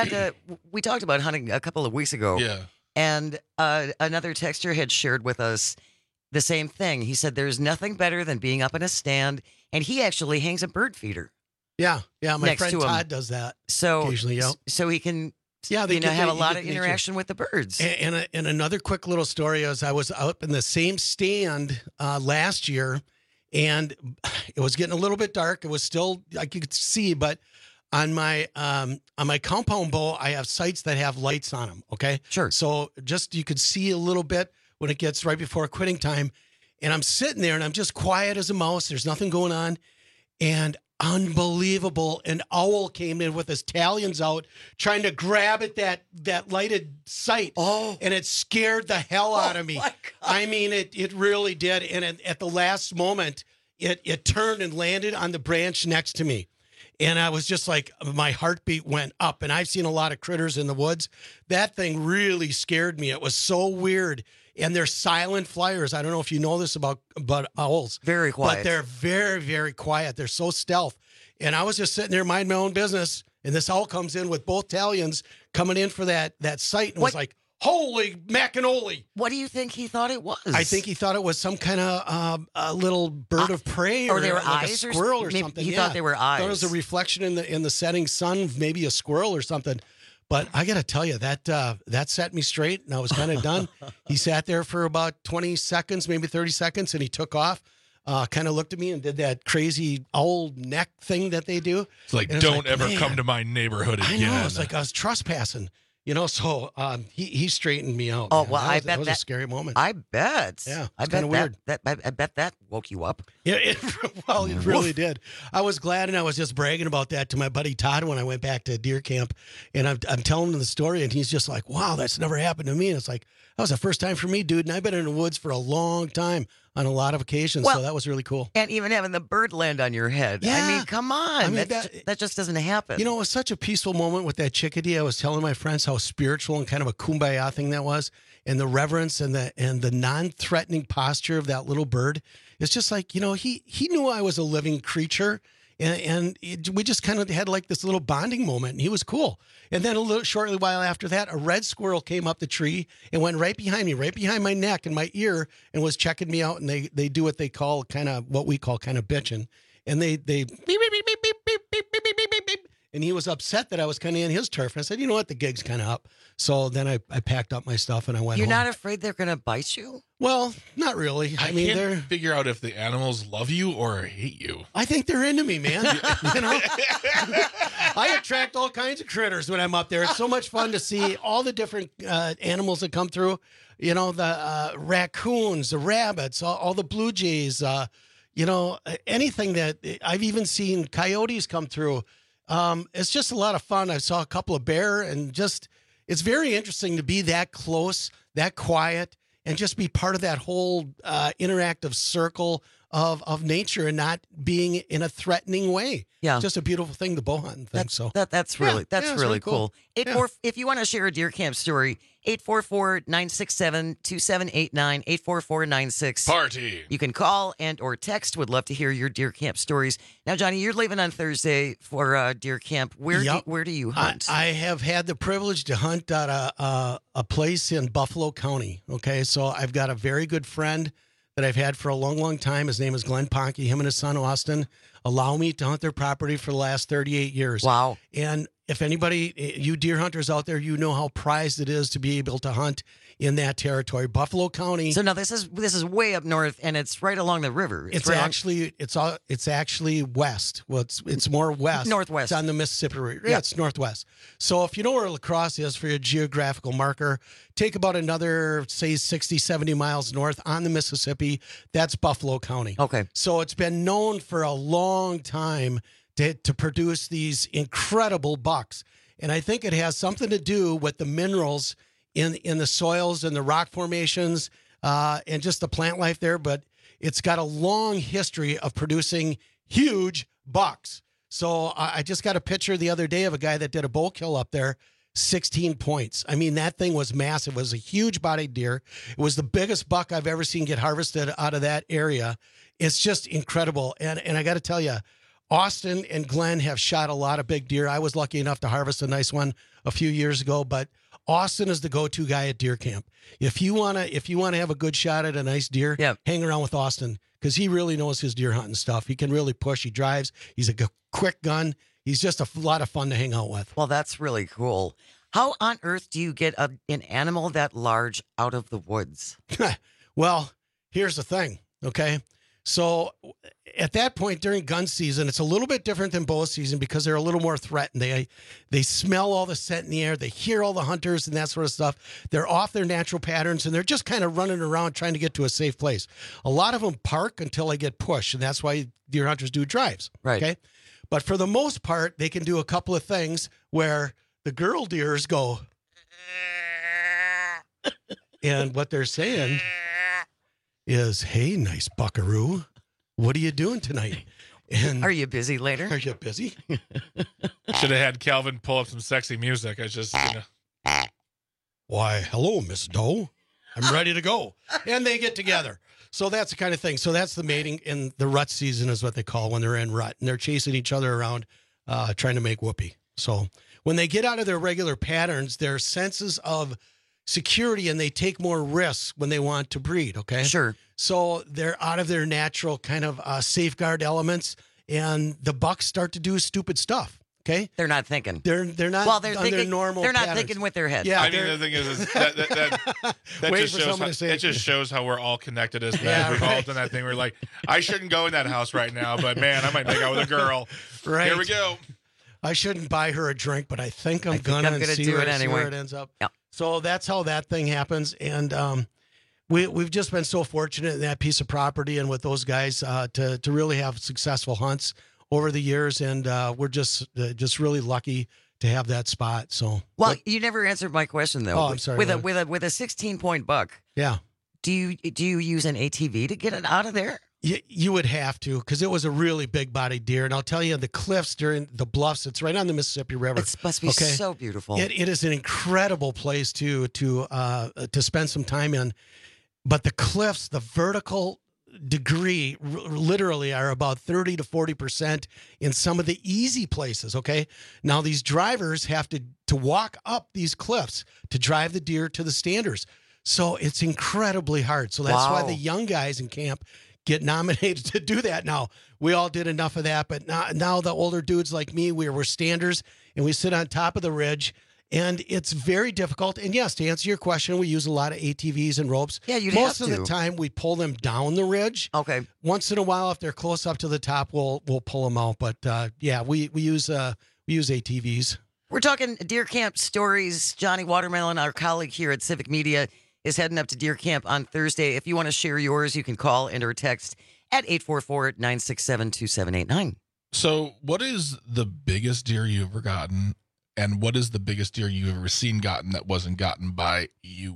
We talked about hunting a couple of weeks ago. Yeah. And another texter had shared with us the same thing. He said there's nothing better than being up in a stand. And he actually hangs a bird feeder. Yeah. My next friend to him. Todd does that. So occasionally, yeah. So he can... Yeah, have a lot of interaction with the birds. And another quick little story is I was up in the same stand last year, and it was getting a little bit dark. It was still, I could see, but on my compound bow, I have sights that have lights on them. Okay, sure. So just you could see a little bit when it gets right before quitting time, and I'm sitting there and I'm just quiet as a mouse. There's nothing going on, and unbelievable. An owl came in with his talons out trying to grab at that lighted sight. Oh. And it scared the hell out of me. I mean, it really did. And at the last moment, it turned and landed on the branch next to me. And I was just like, my heartbeat went up. And I've seen a lot of critters in the woods. That thing really scared me. It was so weird. And they're silent flyers. I don't know if you know this about owls. Very quiet. But they're very, very quiet. They're so stealth. And I was just sitting there minding my own business, and this owl comes in with both talons coming in for that sight, and was like, holy macanoli. What do you think he thought it was? I think he thought it was some kind of a little bird of prey, or they were like eyes, a squirrel or maybe something. He thought they were eyes. Thought it was a reflection in the setting sun, maybe a squirrel or something. But I got to tell you, that set me straight, and I was kind of done. He sat there for about 20 seconds, maybe 30 seconds, and he took off, kind of looked at me and did that crazy owl neck thing that they do. It's like, don't ever come to my neighborhood again. I know. It's like I was trespassing. You know, so he straightened me out. Oh, man. well, that was a scary moment. I bet. Yeah, I bet weird. I bet that woke you up. Yeah, it really did. I was glad, and I was just bragging about that to my buddy Todd when I went back to deer camp, and I'm telling him the story, and he's just like, "Wow, that's never happened to me." And it's like, that was the first time for me, dude, and I've been in the woods for a long time on a lot of occasions, so that was really cool. And even having the bird land on your head. Yeah. I mean, come on. I mean, that just doesn't happen. You know, it was such a peaceful moment with that chickadee. I was telling my friends how spiritual and kind of a kumbaya thing that was, and the reverence and the non-threatening posture of that little bird. It's just like, you know, he knew I was a living creature, And we just kind of had like this little bonding moment, and he was cool. And then shortly while after that, a red squirrel came up the tree and went right behind me, right behind my neck and my ear, and was checking me out. And they do what they call what we call bitching. And they beep, beep, beep, beep, beep, beep, beep, beep, beep, beep, beep. And he was upset that I was kind of in his turf. And I said, you know what, the gig's kind of up. So then I packed up my stuff and I went You're home. not afraid they're going to bite you? Well, not really. I mean, can't figure out if the animals love you or hate you. I think they're into me, man. You know, I attract all kinds of critters when I'm up there. It's so much fun to see all the different animals that come through. You know, the raccoons, the rabbits, all the blue jays. You know, anything that I've even seen coyotes come through. It's just a lot of fun. I saw a couple of bear, and just it's very interesting to be that close, that quiet, and just be part of that whole interactive circle of nature and not being in a threatening way. Yeah, just a beautiful thing, the bow hunting thing. That's really really cool. If you want to share a deer camp story, 844-967-2789, 844-96 Party. You can call and or text. Would love to hear your deer camp stories. Now, Johnny, you're leaving on Thursday for deer camp. Where do you hunt? I have had the privilege to hunt at a place in Buffalo County. Okay, so I've got a very good friend that I've had for a long, long time. His name is Glenn Ponke. Him and his son, Austin, allow me to hunt their property for the last 38 years. Wow. And if anybody, you deer hunters out there, you know how prized it is to be able to hunt in that territory. Buffalo County. So now this is way up north, and it's right along the river. It's actually west. Well, it's more west. Northwest. It's on the Mississippi River. Yeah, it's northwest. So if you know where La Crosse is for your geographical marker, take about another, say, 60, 70 miles north on the Mississippi. That's Buffalo County. Okay. So it's been known for a long time to produce these incredible bucks. And I think it has something to do with the minerals in the soils and the rock formations and just the plant life there. But it's got a long history of producing huge bucks. So I just got a picture the other day of a guy that did a bull kill up there, 16 points. I mean, that thing was massive. It was a huge bodied deer. It was the biggest buck I've ever seen get harvested out of that area. It's just incredible. And I got to tell you, Austin and Glenn have shot a lot of big deer. I was lucky enough to harvest a nice one a few years ago, but Austin is the go-to guy at deer camp. If you wanna have a good shot at a nice deer, hang around with Austin because he really knows his deer hunting stuff. He can really push. He drives. He's a quick gun. He's just a lot of fun to hang out with. Well, that's really cool. How on earth do you get an animal that large out of the woods? Well, here's the thing. Okay. So at that point during gun season, it's a little bit different than bow season because they're a little more threatened. They smell all the scent in the air. They hear all the hunters and that sort of stuff. They're off their natural patterns and they're just kind of running around trying to get to a safe place. A lot of them park until they get pushed, and that's why deer hunters do drives. Right. Okay. But for the most part, they can do a couple of things where the girl deers go, and what they're saying is, hey, nice buckaroo, what are you doing tonight? And are you busy later? Are you busy? Should have had Calvin pull up some sexy music. I just, Why, hello, Miss Doe. I'm ready to go. And they get together. So that's the kind of thing. So that's the mating, and the rut season is what they call when they're in rut. And they're chasing each other around, trying to make whoopee. So when they get out of their regular patterns, their senses of security, and they take more risks when they want to breed. Okay. Sure. So they're out of their natural kind of safeguard elements, and the bucks start to do stupid stuff. Okay. They're not thinking. They're not. Well, they're thinking. Their normal they're not patterns. thinking with their head. Yeah. I mean, the thing is that just shows how we're all connected as men. Yeah, We've right. all done that thing. We're like, I shouldn't go in that house right now, but man, I might make out with a girl. Right. Here we go. I shouldn't buy her a drink, but I think I'm gonna see do where, it anyway. see where it ends up. Yep. So that's how that thing happens, and we've just been so fortunate in that piece of property and with those guys to really have successful hunts over the years, and we're just really lucky to have that spot. So well, you never answered my question though. Oh, I'm sorry. With a 16-point buck. Yeah. Do you use an ATV to get it out of there? You would have to, because it was a really big bodied deer. And I'll tell you, the cliffs during the bluffs, it's right on the Mississippi River. It must be so beautiful. It is an incredible place to spend some time in. But the cliffs, the vertical degree literally are about 30 to 40% in some of the easy places. Okay. Now these drivers have to walk up these cliffs to drive the deer to the standers. So it's incredibly hard. So that's why the young guys in camp get nominated to do that. Now we all did enough of that, but now the older dudes like me, we're standers and we sit on top of the ridge. And it's very difficult. And yes, to answer your question, we use a lot of ATVs and ropes. Yeah, you'd Most have of to. the time, we pull them down the ridge. Okay. Once in a while, if they're close up to the top, we'll pull them out. But yeah, we use ATVs. We're talking deer camp stories. Johnny Watermelon, our colleague here at Civic Media, is heading up to deer camp on Thursday. If you want to share yours, you can call and or text at 844-967-2789. So what is the biggest deer you've ever gotten? And what is the biggest deer you've ever seen gotten that wasn't gotten by you?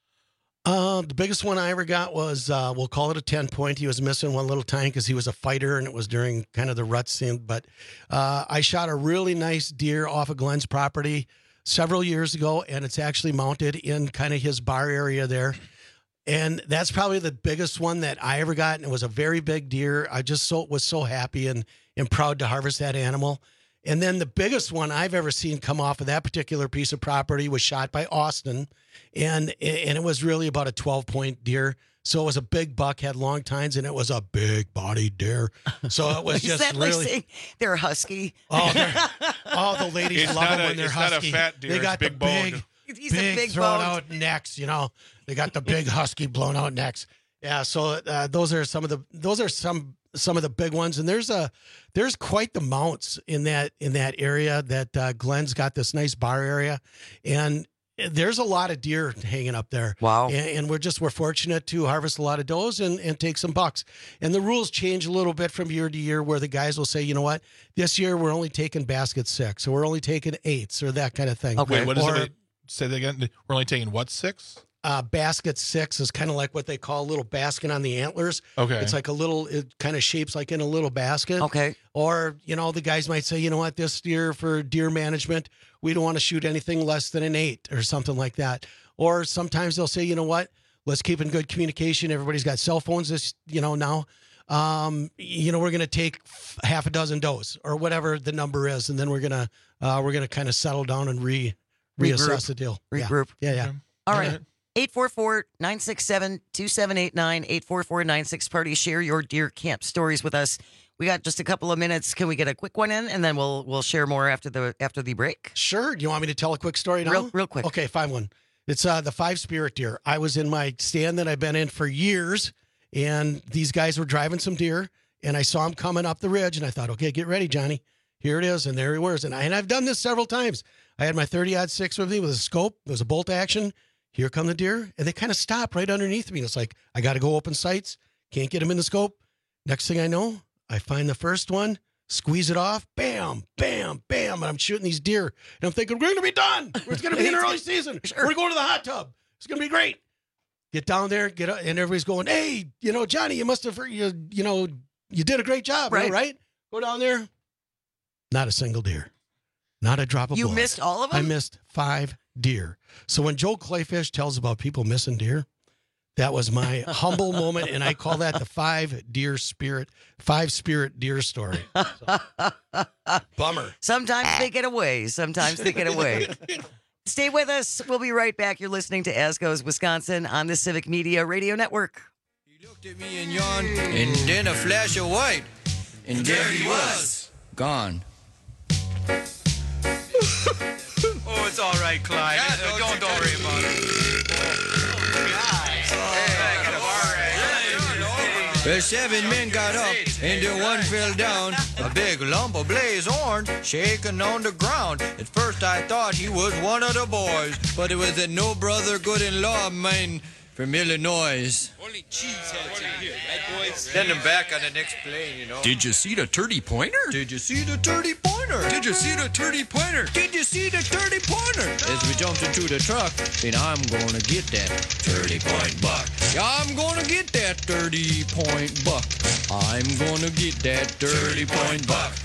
The biggest one I ever got was, we'll call it a 10-point. He was missing one little time because he was a fighter, and it was during kind of the rut scene. But I shot a really nice deer off of Glenn's property several years ago, and it's actually mounted in kind of his bar area there. And that's probably the biggest one that I ever got, and it was a very big deer. I just was so happy and proud to harvest that animal. And then the biggest one I've ever seen come off of that particular piece of property was shot by Austin, and it was really about a 12-point deer. So it was a big buck, had long tines, and it was a big-bodied deer. So it was just that really. Like saying they're husky. Oh, the ladies love them when they're husky. It's not a fat deer. They got it's big-boned. He's a big thrown boned. out necks. You know, they got the big husky blown out necks. Yeah. So those are some of the big ones, and there's quite the mounts in that area that Glenn's got this nice bar area, and there's a lot of deer hanging up there. Wow. And we're fortunate to harvest a lot of does and take some bucks. And the rules change a little bit from year to year, where the guys will say, you know what, this year we're only taking basket 6, or we're only taking 8s, or that kind of thing. Okay. Wait, what is it? Say that again. We're only taking what, 6? Basket 6 is kind of like what they call a little basket on the antlers. Okay. It's like it kind of shapes like in a little basket. Okay. Or, the guys might say, you know what, this year for deer management, we don't want to shoot anything less than an 8 or something like that. Or sometimes they'll say, you know what, let's keep in good communication. Everybody's got cell phones now. We're going to take half a dozen does or whatever the number is. And then we're going to kind of settle down and reassess the deal. Regroup. Yeah. All right. 844-967-2789, 844-96-PARTY. Share your deer camp stories with us. We got just a couple of minutes. Can we get a quick one in, and then we'll share more after the break? Sure. You want me to tell a quick story now? Real quick. Okay, fine one. It's the 5 spirit deer. I was in my stand that I've been in for years, and these guys were driving some deer, and I saw them coming up the ridge, and I thought, okay, get ready, Johnny. Here it is, and there he was. And I've done this several times. I had my 30-06 with me with a scope. It was a bolt action. Here come the deer, and they kind of stop right underneath me. And it's like, I got to go open sights. Can't get them in the scope. Next thing I know, I find the first one, squeeze it off, bam, bam, bam, and I'm shooting these deer. And I'm thinking, we're going to be done. It's going to be in early season. Sure. We're going to the hot tub. It's going to be great. Get down there, get up, and everybody's going, hey, Johnny, you must have, you did a great job, right? Go down there. Not a single deer. Not a drop of blood. You missed all of them? I missed 5 deer. So when Joe Clayfish tells about people missing deer, that was my humble moment, and I call that the 5 spirit deer story. So, bummer. Sometimes they get away. Stay with us. We'll be right back. You're listening to As Goes Wisconsin on the Civic Media Radio Network. He looked at me and yawned, and then a flash of white, and there he was, gone. Oh, it's all right, Clyde. Don't worry about it. Well, 7 men got up, and then one fell down. A big lump of blaze orange shaking on the ground. At first I thought he was one of the boys, but it was that no brother good-in-law of mine from Illinois. Only cheeseheads in here, right, boys? Send him back on the next plane, Did you see the 30-pointer? Did you see the 30-pointer? Did you see the 30-pointer? Did you see the 30-pointer? As we jumped into the truck, then I'm gonna get that 30-point buck. Yeah, I'm gonna get that 30-point buck. I'm gonna get that 30-point buck.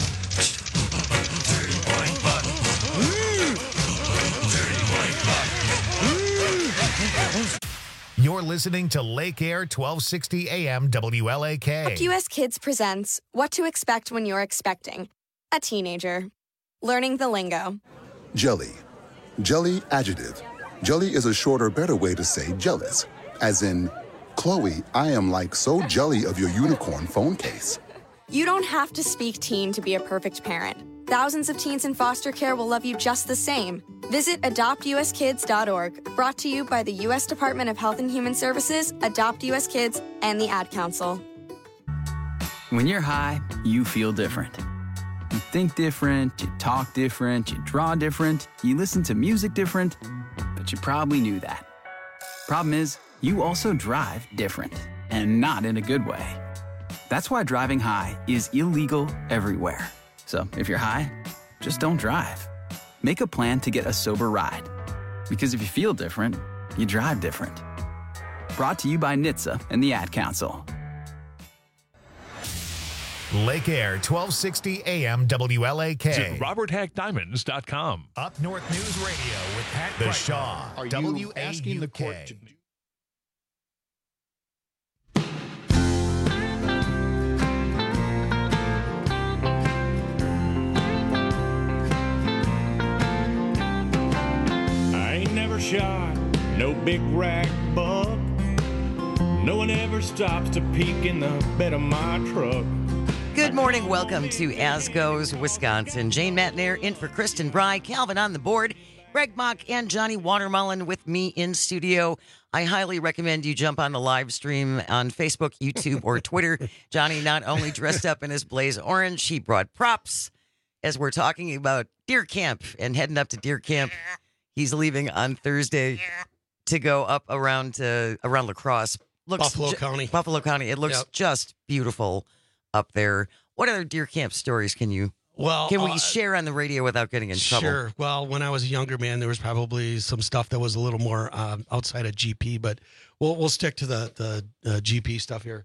30-point buck. 30-point buck. You're You're listening to Lake Air 1260 AM WLAK. US Kids presents What to Expect When You're Expecting a Teenager. Learning the lingo. Jelly. Jelly adjective. Jelly is a shorter, better way to say jealous. As in, Chloe, I am like so jelly of your unicorn phone case. You don't have to speak teen to be a perfect parent. Thousands of teens in foster care will love you just the same. Visit adoptuskids.org, brought to you by the U.S. Department of Health and Human Services, Adopt U.S. Kids, and the Ad Council. When you're high, you feel different. You think different, you talk different, you draw different, you listen to music different, but you probably knew that. Problem is, you also drive different, and not in a good way. That's why driving high is illegal everywhere. So if you're high, just don't drive. Make a plan to get a sober ride. Because if you feel different, you drive different. Brought to you by NHTSA and the Ad Council. Lake Air 1260 AM WLAK. Visit RobertHackDiamonds.com. Up North News Radio with Pat The Shaw. Are you asking the court to do? Never shot no big rack buck. No one ever stops to peek in the bed of my truck. Good morning. Welcome to As Goes Wisconsin. Jane Matnair in for Kristen Bry, Calvin on the board, Greg Mock and Johnny Watermelon with me in studio. I highly recommend you jump on the live stream on Facebook, YouTube, or Twitter. Johnny not only dressed up in his blaze orange, he brought props as we're talking about deer camp and heading up to deer camp. He's leaving on Thursday to go up around La Crosse. Buffalo County. Buffalo County. It looks just beautiful up there. What other deer camp stories can we share on the radio without getting in trouble? Sure. Well, when I was a younger man, there was probably some stuff that was a little more outside of GP, but we'll stick to the GP stuff here.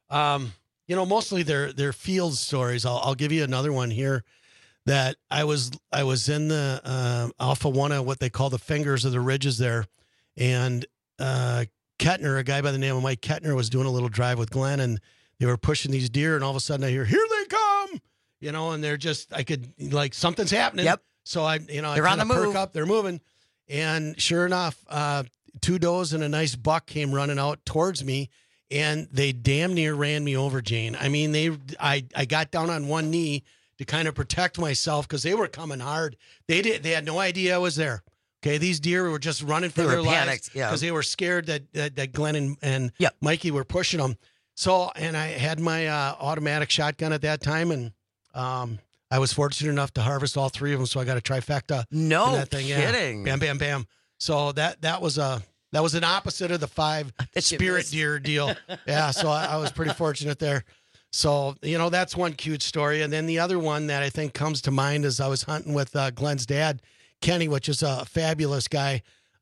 Mostly they're field stories. I'll give you another one here. That I was in the off of one of what they call the fingers of the ridges there, and Kettner, a guy by the name of Mike Kettner, was doing a little drive with Glenn, and they were pushing these deer, and all of a sudden I hear, "Here they come!" And they're just, I could something's happening. Yep. So I they're on the move. Perk up, they're moving, and sure enough, 2 does and a nice buck came running out towards me, and they damn near ran me over, Jane. I mean, I got down on one knee to kind of protect myself because they were coming hard. They had no idea I was there. Okay, these deer were just running for their lives because they were scared that Glenn and Mikey were pushing them. So, and I had my automatic shotgun at that time, and I was fortunate enough to harvest all 3 of them. So I got a trifecta. No in that thing. kidding. Bam, bam, bam. So that was an opposite of the 5 spirit deer deal. Yeah, so I was pretty fortunate there. So, that's one cute story. And then the other one that I think comes to mind is I was hunting with Glenn's dad, Kenny, which is a fabulous guy.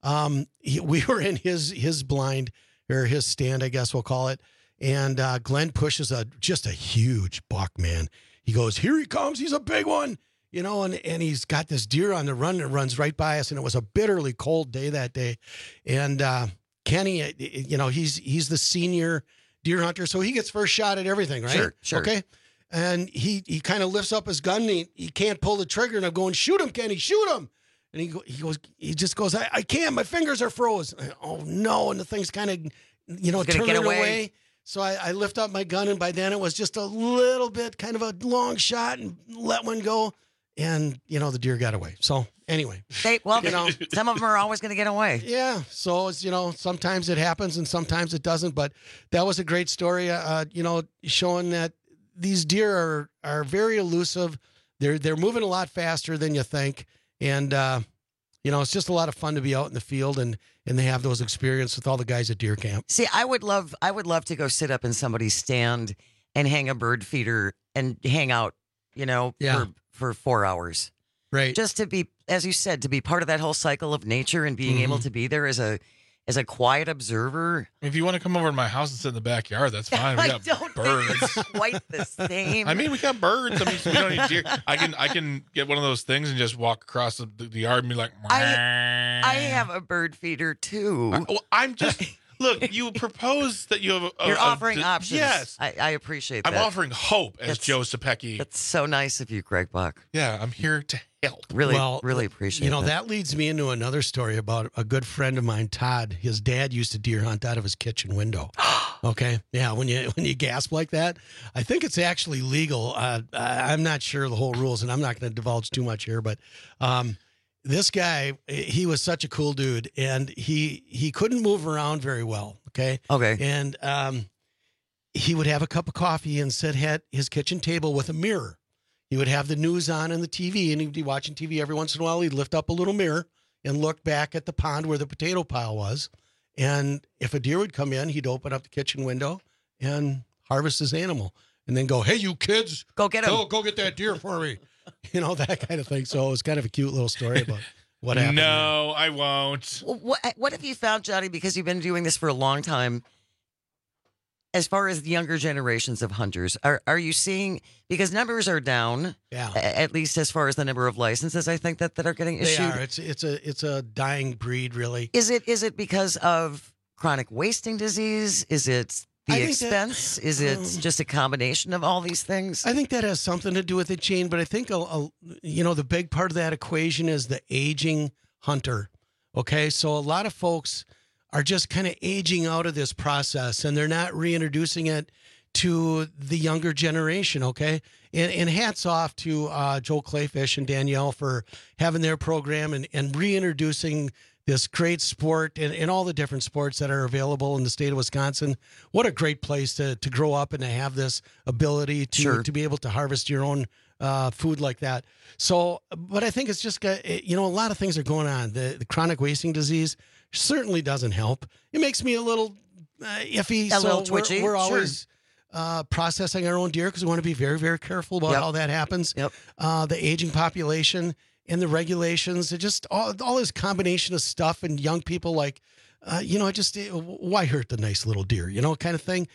We were in his blind, or his stand, I guess we'll call it. And Glenn pushes just a huge buck, man. He goes, "Here he comes. He's a big one." And he's got this deer on the run that runs right by us. And it was a bitterly cold day that day. And Kenny, he's the senior deer hunter, so he gets first shot at everything, right? Sure. Okay. And he kind of lifts up his gun, and he can't pull the trigger, and I'm going, "Shoot him, Kenny, shoot him." And he just goes, I can't, my fingers are froze. Oh no. And the thing's kind of, turning away. So I lift up my gun, and by then it was just a little bit kind of a long shot and let one go. And, the deer got away. So anyway. Some of them are always going to get away. Yeah. So, it's, sometimes it happens and sometimes it doesn't. But that was a great story, showing that these deer are very elusive. They're moving a lot faster than you think. And, it's just a lot of fun to be out in the field and they have those experiences with all the guys at deer camp. See, I would love to go sit up in somebody's stand and hang a bird feeder and hang out, for 4 hours. Right. Just to be, as you said, to be part of that whole cycle of nature and being able to be there as a quiet observer. If you want to come over to my house and sit in the backyard, that's fine. We got birds. It's quite the same. I mean, we got birds. I mean, we don't need deer. I can get one of those things and just walk across the yard and be like, I have a bird feeder too. I'm just Look, you propose that you have You're offering options. Yes. I appreciate that. I'm offering hope, as Joe Sapecki. That's so nice of you, Greg Buck. Yeah, I'm here to help. Really appreciate it. That leads me into another story about a good friend of mine, Todd. His dad used to deer hunt out of his kitchen window. Okay. Yeah, when you gasp like that, I think it's actually legal. I'm not sure the whole rules, and I'm not going to divulge too much here, but this guy, he was such a cool dude, and he couldn't move around very well. Okay. And he would have a cup of coffee and sit at his kitchen table with a mirror. He would have the news on and the TV, and he'd be watching TV every once in a while. He'd lift up a little mirror and look back at the pond where the potato pile was. And if a deer would come in, he'd open up the kitchen window and harvest his animal, and then go, "Hey, you kids, go get him. Go get that deer for me." That kind of thing. So it was kind of a cute little story about what happened. No, I won't. What have you found, Johnny, because you've been doing this for a long time, as far as the younger generations of hunters? Are you seeing, because numbers are down, at least as far as the number of licenses, I think, that are getting issued? They are. It's a dying breed, really. Is it because of chronic wasting disease? Is it the expense? Is it just a combination of all these things? I think that has something to do with it, Jane, but I think, the big part of that equation is the aging hunter. Okay, so a lot of folks are just kind of aging out of this process, and they're not reintroducing it to the younger generation, okay? And hats off to Joe Clayfish and Danielle for having their program and reintroducing this great sport and all the different sports that are available in the state of Wisconsin. What a great place to grow up and to have this ability to be able to harvest your own food like that. So, but I think it's just, a lot of things are going on. The chronic wasting disease certainly doesn't help. It makes me a little iffy. A little twitchy. We're always processing our own deer because we want to be very, very careful about how that happens. The aging population and the regulations, it just all this combination of stuff, and young people like, why hurt the nice little deer, kind of thing.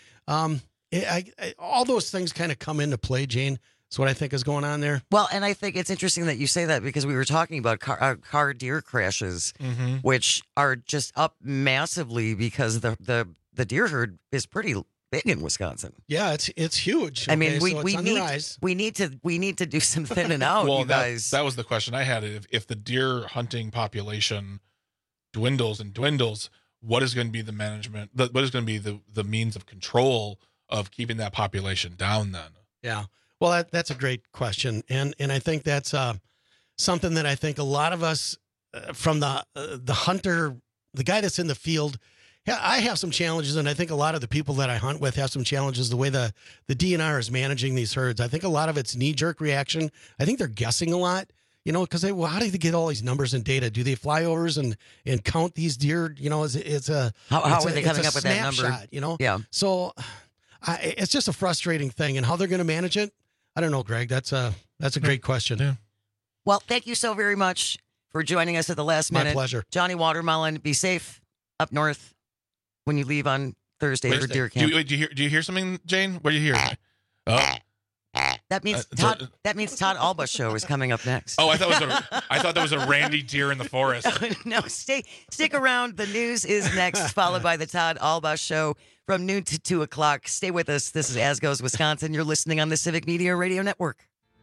All those things kind of come into play, Jane. That's what I think is going on there. Well, and I think it's interesting that you say that, because we were talking about car deer crashes, which are just up massively because the deer herd is pretty big in Wisconsin. Yeah, it's huge. I mean, we need to do some thinning out. Well, you guys. That was the question I had. If the deer hunting population dwindles and dwindles, what is going to be the management? What is going to be the means of control of keeping that population down? Then, yeah. Well, that's a great question, and I think that's something that I think a lot of us from the hunter, the guy that's in the field. I have some challenges, and I think a lot of the people that I hunt with have some challenges, the way the DNR is managing these herds. I think a lot of it's knee-jerk reaction. I think they're guessing a lot, because how do they get all these numbers and data? Do they fly overs and count these deer? How are they coming up with that number? Yeah. So it's just a frustrating thing, and how they're going to manage it, I don't know, Greg. That's a great question. Yeah. Well, thank you so very much for joining us at the last minute. My pleasure. Johnny Watermelon, be safe up north when you leave on Thursday for deer camp. Do you hear something, Jane? What do you hear? Oh. That means Todd Alba's show is coming up next. Oh, I thought that was a Randy deer in the forest. No, stick around. The news is next, followed by the Todd Alba show from noon to 2 o'clock. Stay with us. This is As Goes Wisconsin. You're listening on the Civic Media Radio Network.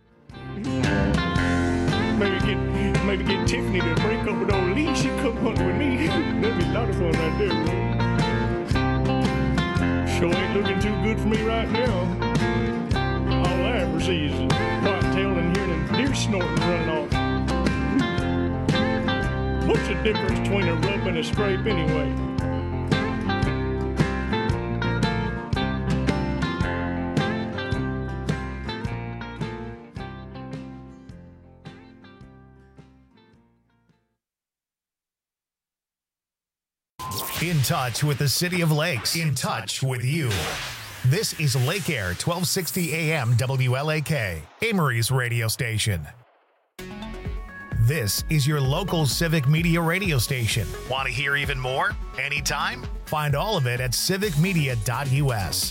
Maybe get Tiffany to break up with old Lee. She come hunt with me. That'd be a lot of fun right there. Sure ain't looking too good for me right now. All I ever see is a white tail and hearing a deer snorting running off. What's the difference between a rub and a scrape anyway? In touch with the City of Lakes. In touch with you. This is Lake Air 1260 AM WLAK, Amory's radio station. This is your local civic media radio station. Want to hear even more? Anytime? Find all of it at civicmedia.us.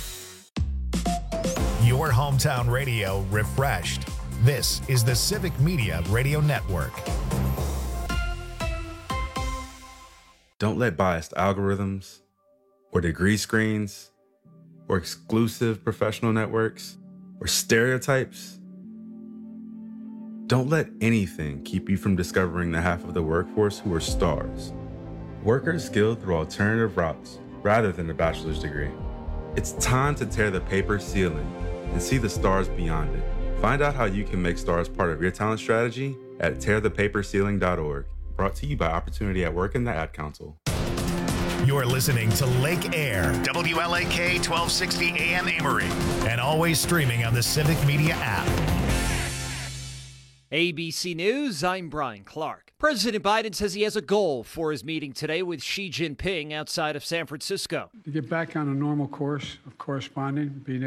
Your hometown radio refreshed. This is the Civic Media Radio Network. Don't let biased algorithms, or degree screens, or exclusive professional networks, or stereotypes. Don't let anything keep you from discovering the half of the workforce who are stars. Workers skilled through alternative routes rather than a bachelor's degree. It's time to tear the paper ceiling and see the stars beyond it. Find out how you can make stars part of your talent strategy at tearthepaperceiling.org. Brought to you by Opportunity at Work and the Ad Council. You're listening to Lake Air, WLAK 1260 AM Amory, and always streaming on the Civic Media app. ABC News, I'm Brian Clark. President Biden says he has a goal for his meeting today with Xi Jinping outside of San Francisco. To get back on a normal course of corresponding, being able